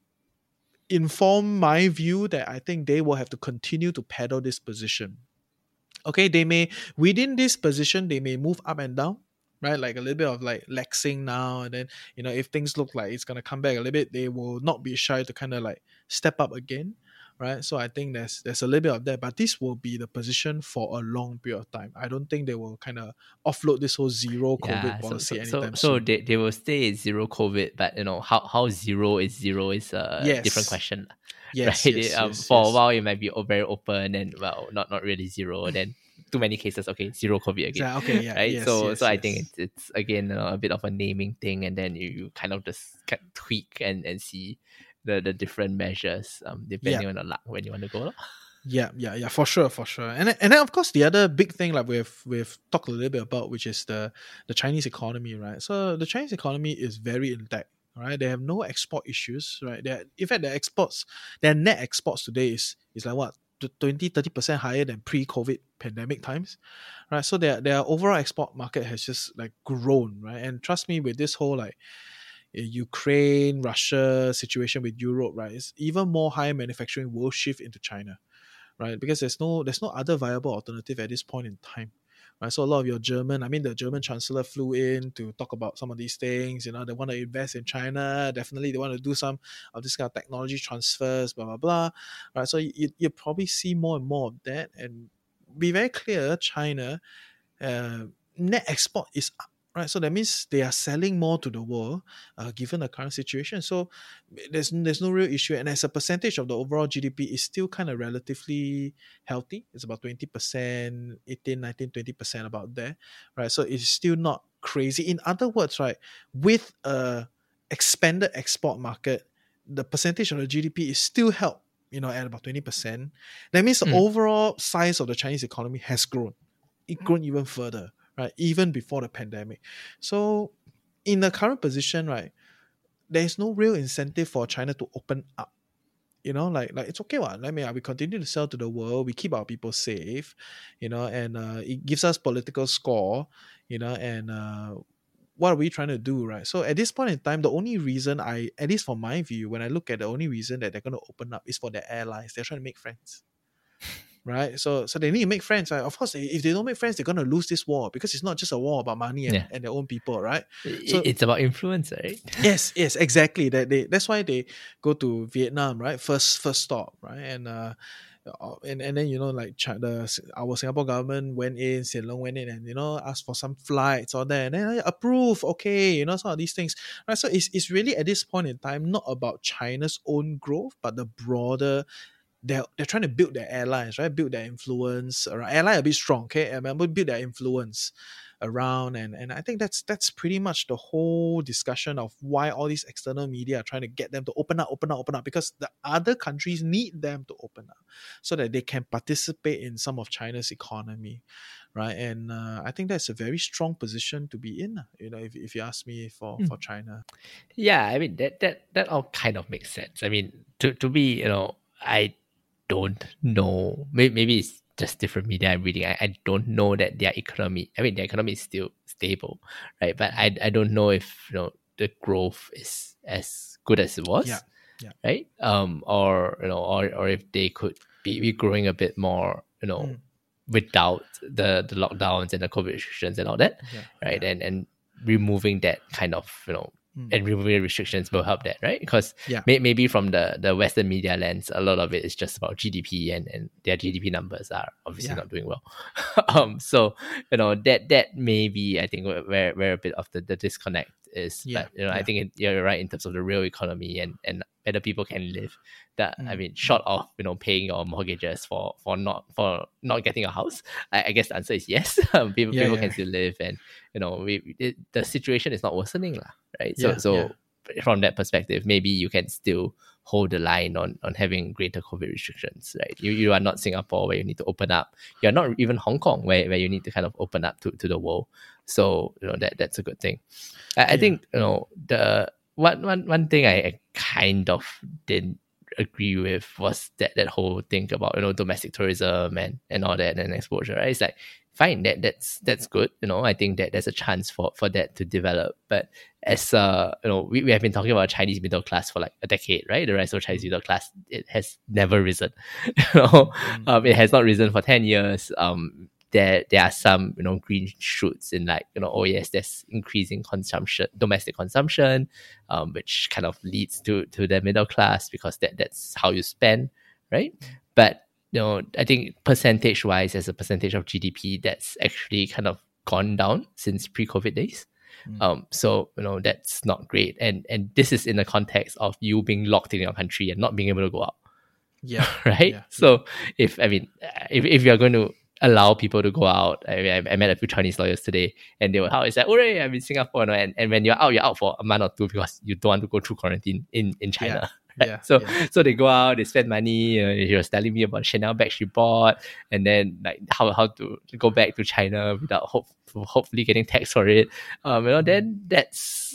inform my view that I think they will have to continue to peddle this position. Okay, they may within this position they may move up and down, right? Like a little bit of like lexing now, and then you know if things look like it's gonna come back a little bit, they will not be shy to kind of like step up again, right? So I think there's there's a little bit of that, but this will be the position for a long period of time. I don't think they will kind of offload this whole zero COVID Yeah, so, policy so, so, anytime so soon. they, they will stay at zero COVID, but you know how, how zero is zero is a Yes. different question. Yes, right? yes, um, yes, for yes. a while it might be o- very open and well not not really zero, and then too many cases, okay, zero COVID again. Yeah, okay, yeah, right. yes, so yes, so I yes. think it's it's again you know, a bit of a naming thing, and then you, you kind of just kind of tweak and, and see the, the different measures um depending Yeah. on the luck when you want to go. lor. Yeah, yeah, yeah, for sure, for sure. And then, and then of course the other big thing like we've we've talked a little bit about, which is the the Chinese economy, right? So the Chinese economy is very intact. Right, they have no export issues. Right, they in fact their exports, their net exports today is is like what twenty, thirty percent higher than pre-COVID pandemic times. Right, so their their overall export market has just like grown. Right, and trust me, with this whole like Ukraine, Russia situation with Europe, right, it's even more high manufacturing will shift into China. Right, because there's no there's no other viable alternative at this point in time. Right, so a lot of your German, I mean, the German chancellor flew in to talk about some of these things. You know, they want to invest in China. Definitely, they want to do some of this kind of technology transfers. Blah blah blah. Right, so you you probably see more and more of that. And be very clear, China uh, net export is up. Right, so that means they are selling more to the world, uh, given the current situation. So there's there's no real issue, and as a percentage of the overall G D P, is still kind of relatively healthy. It's about twenty percent, eighteen, nineteen, twenty percent about there, right? So it's still not crazy. In other words, right, with a expanded export market, the percentage of the G D P is still held, you know, at about twenty percent. That means the Mm. overall size of the Chinese economy has grown. It grown even further, right? Even before the pandemic. So in the current position, right, there is no real incentive for China to open up. You know, like like it's okay, what? I mean, we continue to sell to the world, we keep our people safe, you know, and uh, it gives us political score, you know, and uh, what are we trying to do, right? So at this point in time, the only reason I, at least from my view, when I look at the only reason that they're going to open up is for their airlines. They're trying to make friends. Right, so so they need to make friends. Right? Of course, if they don't make friends, they're gonna lose this war because it's not just a war about money and, Yeah. and their own people, right? I- So it's about influence, right? yes, yes, exactly. That they that's why they go to Vietnam, right? First first stop, right? And uh, uh, and and then you know like China, our Singapore government went in, Sian Long went in, and you know asked for some flights or that, and then uh, approve, okay, you know some of these things, right? So it's it's really at this point in time not about China's own growth, but the broader. They're, they're trying to build their airlines, right? Build their influence around. Airline a bit strong, okay? I remember build their influence around, and and I think that's that's pretty much the whole discussion of why all these external media are trying to get them to open up, open up, open up, because the other countries need them to open up so that they can participate in some of China's economy, right? And uh, I think that's a very strong position to be in, you know, if, if you ask me for for China. Yeah, I mean that that that all kind of makes sense. I mean, to to me, you know, I don't know. Maybe, maybe it's just different media I'm reading. I, I don't know that their economy. I mean, their economy is still stable, right? But I I don't know if you know the growth is as good as it was, Yeah, yeah. right? Um, or you know, or or if they could be, be growing a bit more, you know, Mm. without the the lockdowns and the COVID restrictions and all that, Yeah, right? And and removing that kind of you know. Mm. And removing the restrictions will help that, right? Because Yeah. may, maybe from the, the Western media lens, a lot of it is just about G D P, and, and their G D P numbers are obviously Yeah. not doing well. um, so you know that that may be, I think, where where a bit of the, the disconnect is. Yeah, But you know, yeah. I think it, you're right in terms of the real economy and and better people can live. That I Mm. mean, short of you know paying your mortgages for for not for not getting a house, I, I guess the answer is yes. Um, people Yeah, people yeah. can still live, and you know we it, the situation is not worsening, lah, right? So Yeah, so. yeah. From that perspective, maybe you can still hold the line on on having greater COVID restrictions, right? You you are not Singapore where you need to open up. You're not even Hong Kong where, where you need to kind of open up to, to the world. So you know that that's a good thing. I, I Yeah. think you know the one one one thing I, I kind of didn't agree with was that that whole thing about you know domestic tourism and and all that and exposure, right? It's like fine, that that's that's good. You know, I think that there's a chance for for that to develop. But as uh you know, we, we have been talking about Chinese middle class for like a decade, right? The rest of Chinese middle class, it has never risen. you know, um, it has not risen for ten years. Um, there there are some you know green shoots in like you know oh yes, there's increasing consumption, domestic consumption, um, which kind of leads to to the middle class because that that's how you spend, right? But you know, I think percentage wise, as a percentage of G D P, that's actually kind of gone down since pre-COVID days. Um, so you know that's not great, and and this is in the context of you being locked in your country and not being able to go out, Yeah. right? Yeah. So if I mean, if if you're going to allow people to go out, I mean, I, I met a few Chinese lawyers today, and they were how it's like, oh, I'm in Singapore, you know, and and when you're out, you're out for a month or two because you don't want to go through quarantine in in China. Yeah. Right? Yeah, So yeah. so they go out, they spend money. You know, he was telling me about Chanel bag she bought, and then like how how to go back to China without hope hopefully getting taxed for it. Um, you know, then that's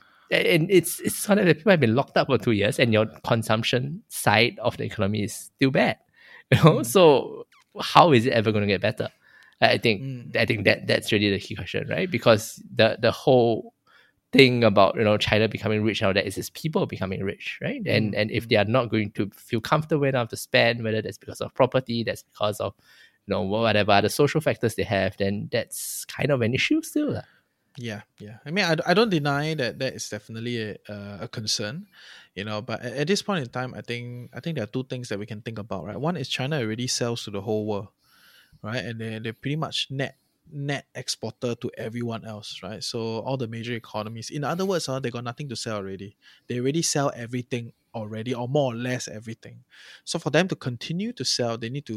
and it's it's sort of that people have been locked up for two years, and your consumption side of the economy is still bad. You know, so how is it ever going to get better? I think Mm. I think that that's really the key question, right? Because the the whole thing about you know China becoming rich now that is its people becoming rich, right? And Mm, and if they are not going to feel comfortable enough to spend, whether that's because of property, that's because of you know whatever other social factors they have, then that's kind of an issue still. lah. Yeah, yeah. I mean, I, I don't deny that that is definitely a, uh, a concern, you know. But at, at this point in time, I think I think there are two things that we can think about, right? One is China already sells to the whole world, right? And they they're pretty much net net exporter to everyone else, right? So all the major economies. In other words, uh, they got nothing to sell already. They already sell everything already, or more or less everything. So for them to continue to sell, they need to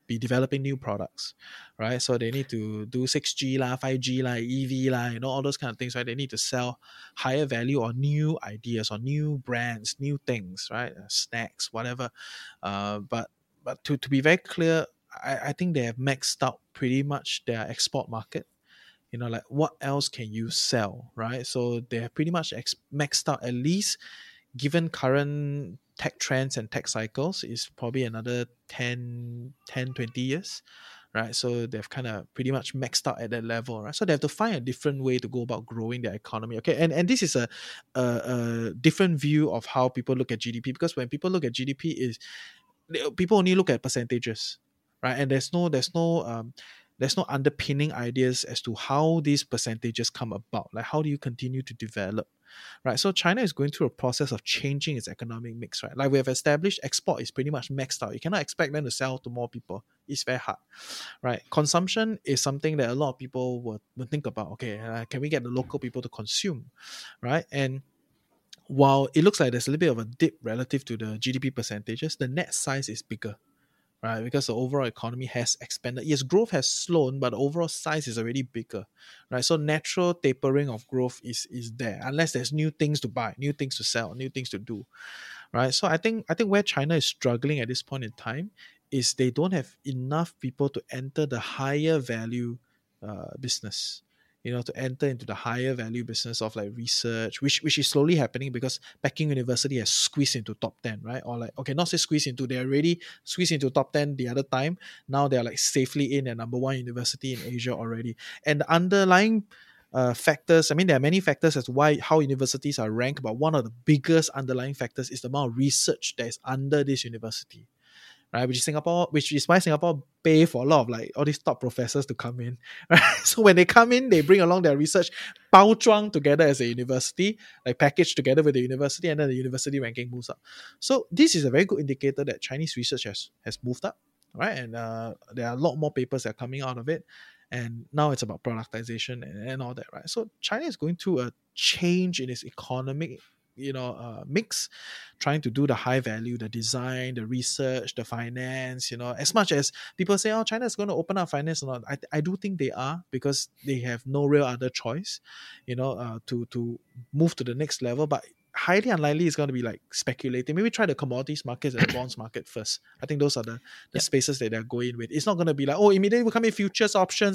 be developing new products, right? So they need to do six G lah, five G lah, E V lah, you know, all those kind of things, right? They need to sell higher value or new ideas or new brands, new things, right? Uh, snacks, whatever. Uh, but but to, to be very clear, I, I think they have maxed out pretty much their export market. You know, like what else can you sell, right? So they have pretty much ex- maxed out, at least given current tech trends and tech cycles, is probably another ten, twenty years, right? So they've kind of pretty much maxed out at that level, right? So they have to find a different way to go about growing their economy. Okay, and, and this is a, a, a different view of how people look at G D P, because when people look at G D P, is people only look at percentages, right? And there's no there's no um there's no underpinning ideas as to how these percentages come about. Like, how do you continue to develop, right? So China is going through a process of changing its economic mix, right? Like we have established, export is pretty much maxed out. You cannot expect them to sell to more people. It's very hard, right? Consumption is something that a lot of people will, will think about. Okay, uh, can we get the local people to consume, right? And while it looks like there's a little bit of a dip relative to the G D P percentages, the net size is bigger, right? Because the overall economy has expanded. Yes, growth has slowed, but the overall size is already bigger, right? So natural tapering of growth is is there, unless there's new things to buy, new things to sell, new things to do, right? So I think I think where China is struggling at this point in time is they don't have enough people to enter the higher value uh, business. You know, to enter into the higher value business of like research, which which is slowly happening because Peking University has squeezed into top ten, right? Or like, okay, not say squeezed into, they're already squeezed into top ten the other time. Now they're like safely in a number one university in Asia already. And the underlying uh, factors, I mean, there are many factors as to why, how universities are ranked, but one of the biggest underlying factors is the amount of research that is under this university. Right, which is Singapore, which is why Singapore pay for a lot of like all these top professors to come in. Right, so when they come in, they bring along their research, 包装 together as a university, like packaged together with the university, and then the university ranking moves up. So this is a very good indicator that Chinese research has has moved up, right? And uh, there are a lot more papers that are coming out of it, and now it's about productization and, and all that, right? So China is going through a change in its economic, you know, uh, mix, trying to do the high value, the design, the research, the finance, you know, as much as people say, oh, China is going to open up finance or not, I, I do think they are, because they have no real other choice, you know, uh, to, to move to the next level. But highly unlikely it's going to be like speculating. Maybe try the commodities markets and the bonds market first. I think those are the, the yeah. spaces that they're going with. It's not going to be like, oh, immediately we come in futures, options,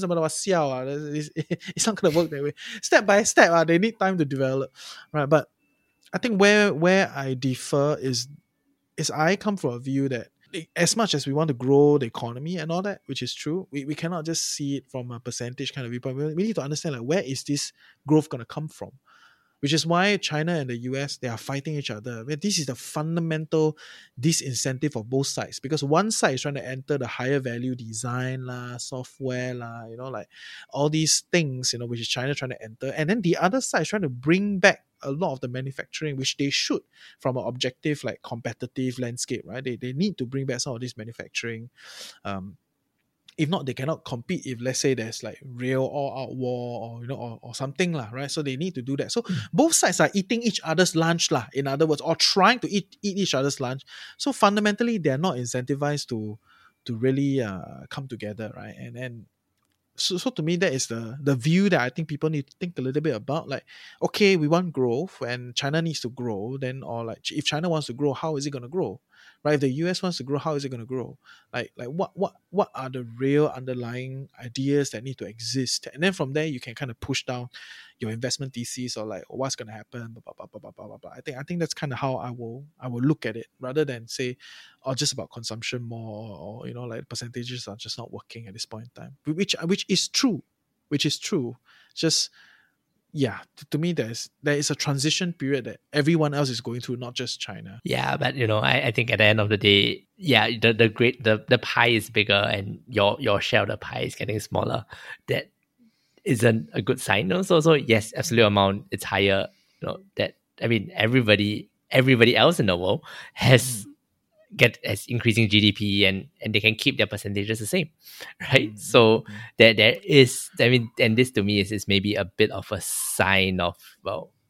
it's, it's not going to work that way. Step by step, uh, they need time to develop, right? But I think where where I differ is is I come from a view that as much as we want to grow the economy and all that, which is true, we, we cannot just see it from a percentage kind of viewpoint. We need to understand like where is this growth going to come from, which is why China and the U S, they are fighting each other. This is the fundamental disincentive of both sides, because one side is trying to enter the higher value design lah, software lah, you know, like all these things, you know, which is China trying to enter, and then the other side is trying to bring back a lot of the manufacturing, which they should, from an objective like competitive landscape, right? They they need to bring back some of this manufacturing. Um, if not, they cannot compete if, let's say, there's like real all-out war or, you know, or, or something lah, right? So they need to do that. So both sides are eating each other's lunch lah, in other words, or trying to eat eat each other's lunch. So fundamentally, they're not incentivized to to really uh, come together, right? And and So, so to me, that is the, the view that I think people need to think a little bit about. Like, okay, we want growth and China needs to grow. Then, or like, if China wants to grow, how is it going to grow? Right? If the U S wants to grow, how is it going to grow? Like, like what, what, what are the real underlying ideas that need to exist? And then from there, you can kind of push down your investment thesis or like what's going to happen. Blah, blah, blah, blah, blah, blah, blah. I think I think that's kind of how I will I will look at it, rather than say, oh, just about consumption more, or, you know, like percentages are just not working at this point in time, which which is true, which is true. Just yeah, to, to me, there's there is a transition period that everyone else is going through, not just China. Yeah, but you know, I, I think at the end of the day, yeah, the the great the, the pie is bigger and your your share of the pie is getting smaller. That isn't a good sign. No? So so yes, absolute amount it's higher. You know, that I mean everybody everybody else in the world has mm. get as increasing G D P and and they can keep their percentages the same, right? Mm. So there there is, I mean, and this to me is, is maybe a bit of a sign of, well,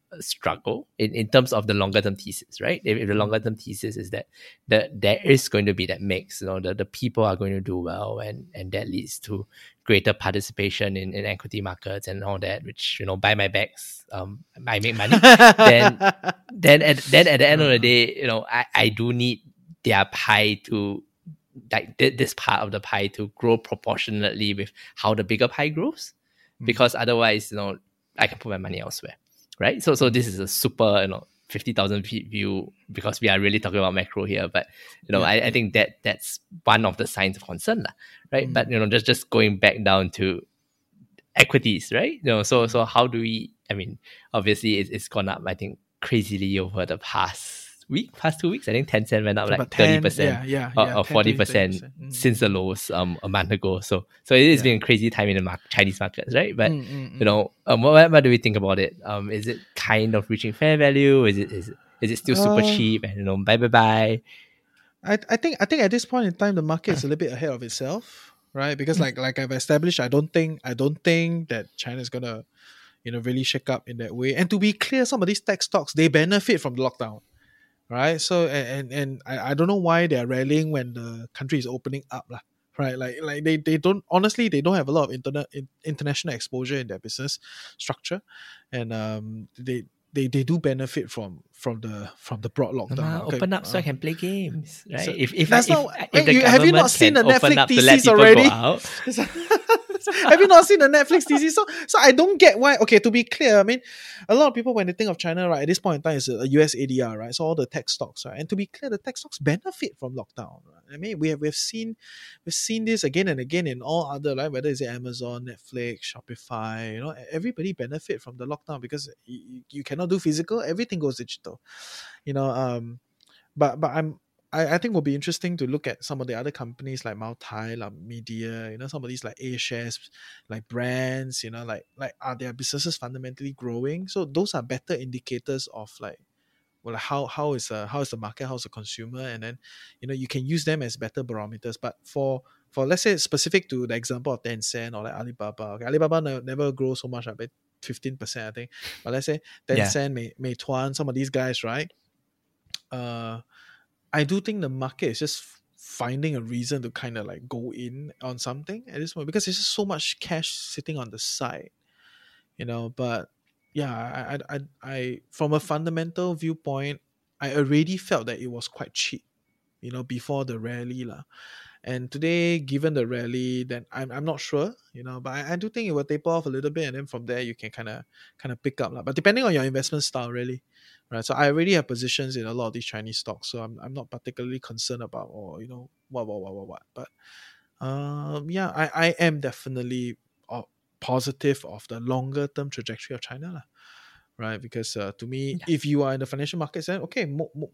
struggle in, in terms of the longer term thesis, right? If, if the longer term thesis is that the, there is going to be that mix, you know, the, the people are going to do well, and, and that leads to greater participation in, in equity markets and all that, which, you know, buy my bags, um, I make money. then, then at, then at the end of the day, you know, I, I do need their pie to, like this part of the pie to grow proportionately with how the bigger pie grows, because otherwise, you know, I can put my money elsewhere, right? So, so this is a super, you know, fifty thousand feet view, because we are really talking about macro here. But, you know, yeah. I, I think that that's one of the signs of concern, lah, right? Mm. But, you know, just, just going back down to equities, right? You know, so, so how do we, I mean, obviously it's, it's gone up, I think, crazily over the past week, past two weeks. I think Tencent went up like thirty percent yeah, yeah, yeah, or, or forty percent mm. since the lows um, a month ago. So, so it has yeah. been a crazy time in the mar- Chinese markets, right? But, mm, mm, you know, um, what, what do we think about it? Um, is it kind of reaching fair value? Is it, is it, is it still super uh, cheap? And, you know, bye, bye, bye. I, I think, I think at this point in time, the market is a little bit ahead of itself, right? Because like, like I've established, I don't think, I don't think that China is going to, you know, really shake up in that way. And to be clear, some of these tech stocks, they benefit from the lockdown. Right, so and and, and I, I don't know why they are rallying when the country is opening up, lah. Right, like like they, they don't honestly they don't have a lot of internet in, international exposure in their business structure, and um they they, they do benefit from from the from the broad lockdown. Mama, okay. Open up so uh, I can play games, right? So if if, that's if, not, if, if wait, the you, have you not seen the Netflix thesis already? Have you not seen the Netflix thesis? So, so I don't get why. Okay, to be clear, I mean, a lot of people when they think of China, right, at this point in time, it's a U S A D R, right? So all the tech stocks, right? And to be clear, the tech stocks benefit from lockdown. Right? I mean, we have we've seen we've seen this again and again in all other, right? Whether it's Amazon, Netflix, Shopify, you know, everybody benefit from the lockdown because you, you cannot do physical, everything goes digital, you know. Um, but but I'm. I, I think will be interesting to look at some of the other companies like Moutai, like Media, you know, some of these like A shares, like brands, you know, like like are their businesses fundamentally growing? So those are better indicators of like, well, how how is uh, how is the market, how's the consumer, and then, you know, you can use them as better barometers. But for for let's say specific to the example of Tencent or like Alibaba, okay, Alibaba never, never grows so much, about fifteen percent I think. But let's say Tencent, yeah. Mei, Meituan, some of these guys, right? Uh. I do think the market is just finding a reason to kind of like go in on something at this point because there's just so much cash sitting on the side, you know. But yeah, I, I, I, I from a fundamental viewpoint, I already felt that it was quite cheap, you know, before the rally lah. And today, given the rally, then I'm I'm not sure, you know, but I, I do think it will taper off a little bit, and then from there you can kind of kind of pick up lah. But depending on your investment style, really. Right, so I already have positions in a lot of these Chinese stocks, so I'm I'm not particularly concerned about, or you know, what what what what what. But um, yeah, I, I am definitely uh, positive of the longer term trajectory of China, lah. Right? Because uh, to me, yeah. if you are in the financial markets, then okay, mo- mo-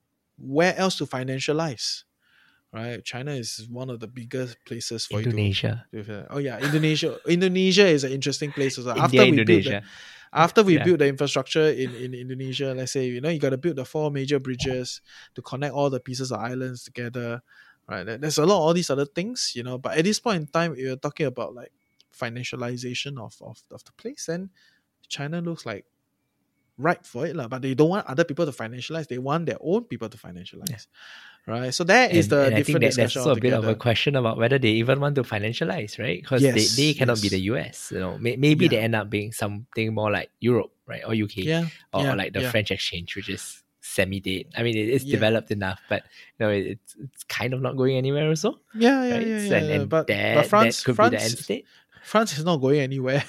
where else to financialize? Right, China is one of the biggest places for Indonesia. you to. Oh yeah, Indonesia. Indonesia is an interesting place as well. India, After we Indonesia. built the, After we yeah. build the infrastructure in, in Indonesia, let's say, you know, you got to build the four major bridges to connect all the pieces of islands together, right? There's a lot of all these other things, you know, but at this point in time, you're talking about like financialization of, of, of the place, and China looks like right for it, but they don't want other people to financialize. They want their own people to financialize. Yeah. Right, so that and, is the and different I think that discussion. There's also a bit of a question about whether they even want to financialize, right? Because yes, they, they cannot yes. be the U S. You know, May, maybe yeah. they end up being something more like Europe, right, or U K, yeah. or, yeah. or like the yeah. French exchange, which is semi-dead. I mean, it, it's yeah. developed enough, but you know, it, it's it's kind of not going anywhere also. Yeah, yeah, right? yeah, so, yeah. And, and but, that, but France, that could France, be the end state. France is not going anywhere.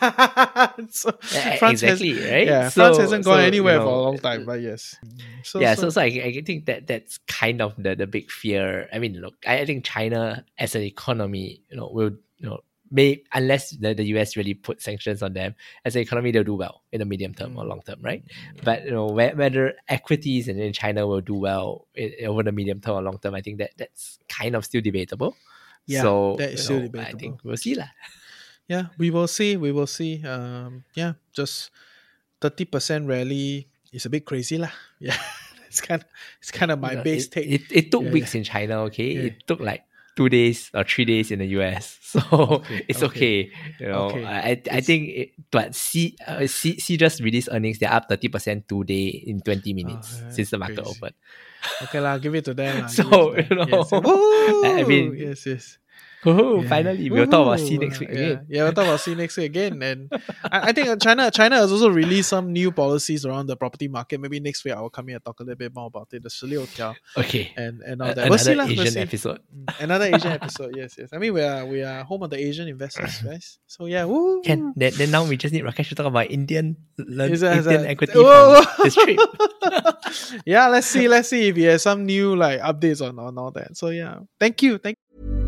so yeah, France exactly, has, right? Yeah, so, France hasn't gone so, anywhere you know, for a long time, but yes. So, yeah, so, so, so I, I think that that's kind of the, the big fear. I mean, look, I, I think China as an economy, you know, will, you know, may unless the, the U S really put sanctions on them, as an economy, they'll do well in the medium term or long term, right? But, you know, whether equities in, in China will do well in, over the medium term or long term, I think that that's kind of still debatable. Yeah, so, that is you still know, debatable. I think we'll see lah. Yeah, we will see. We will see. Um, yeah, just thirty percent rally is a bit crazy lah. Yeah, it's kind of it's kind of my you know, base it, take. It, it took yeah, weeks yeah. in China. Okay, yeah. it took like two days or three days in the U S, so okay, it's okay. okay. You know, okay. I I, I think, it, but C uh, C C just released earnings. They're up thirty percent today in twenty minutes oh, since the market crazy. opened. Okay, lah, give it to them. La. So them. you know, yes, yes. I mean, yes, yes. Oh, yeah. finally, we'll talk about C next week yeah. again. Yeah, we'll talk about C next week again. And I, I think China China has also released some new policies around the property market. Maybe next week I will come here and talk a little bit more about it. The十六条. Okay. And and all uh, that. We'll see, another we'll Asian see. episode. Another Asian episode, yes, yes. I mean, we are we are home of the Asian investors, guys. So yeah, woo. Can then, then now we just need Rakesh to talk about Indian learn, Is that- is Indian that- equity Whoa. from this trip. Yeah, let's see, let's see if he has some new like updates on, on all that. So yeah, thank you, thank.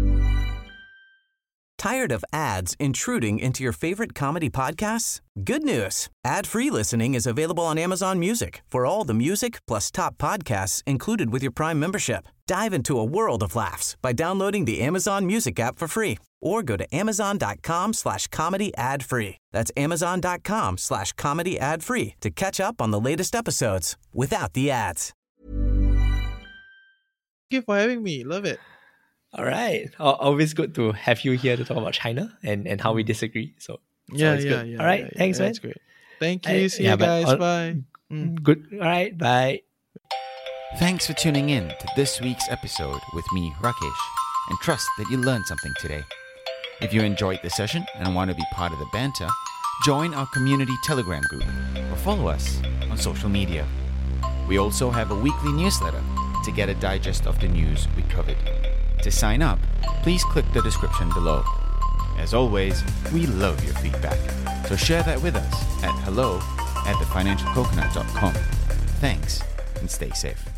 Tired of ads intruding into your favorite comedy podcasts? Good news. Ad-free listening is available on Amazon Music for all the music plus top podcasts included with your Prime membership. Dive into a world of laughs by downloading the Amazon Music app for free or go to amazon.com slash comedy ad free. That's amazon.com slash comedy ad free to catch up on the latest episodes without the ads. Thank you for having me. Love it. All right. Always good to have you here to talk about China and, and how we disagree. So, Yeah, so yeah, good. yeah. All right. yeah, Thanks, yeah, man. That's great. Thank you. I, See yeah, you but guys. on, Bye. Mm. Good. All right. Bye. Thanks for tuning in to this week's episode with me, Rakesh, and trust that you learned something today. If you enjoyed the session and want to be part of the banter, join our community Telegram group or follow us on social media. We also have a weekly newsletter to get a digest of the news we covered. To sign up, please click the description below. As always, we love your feedback, so share that with us at hello at the financial coconut dot com. Thanks, and stay safe.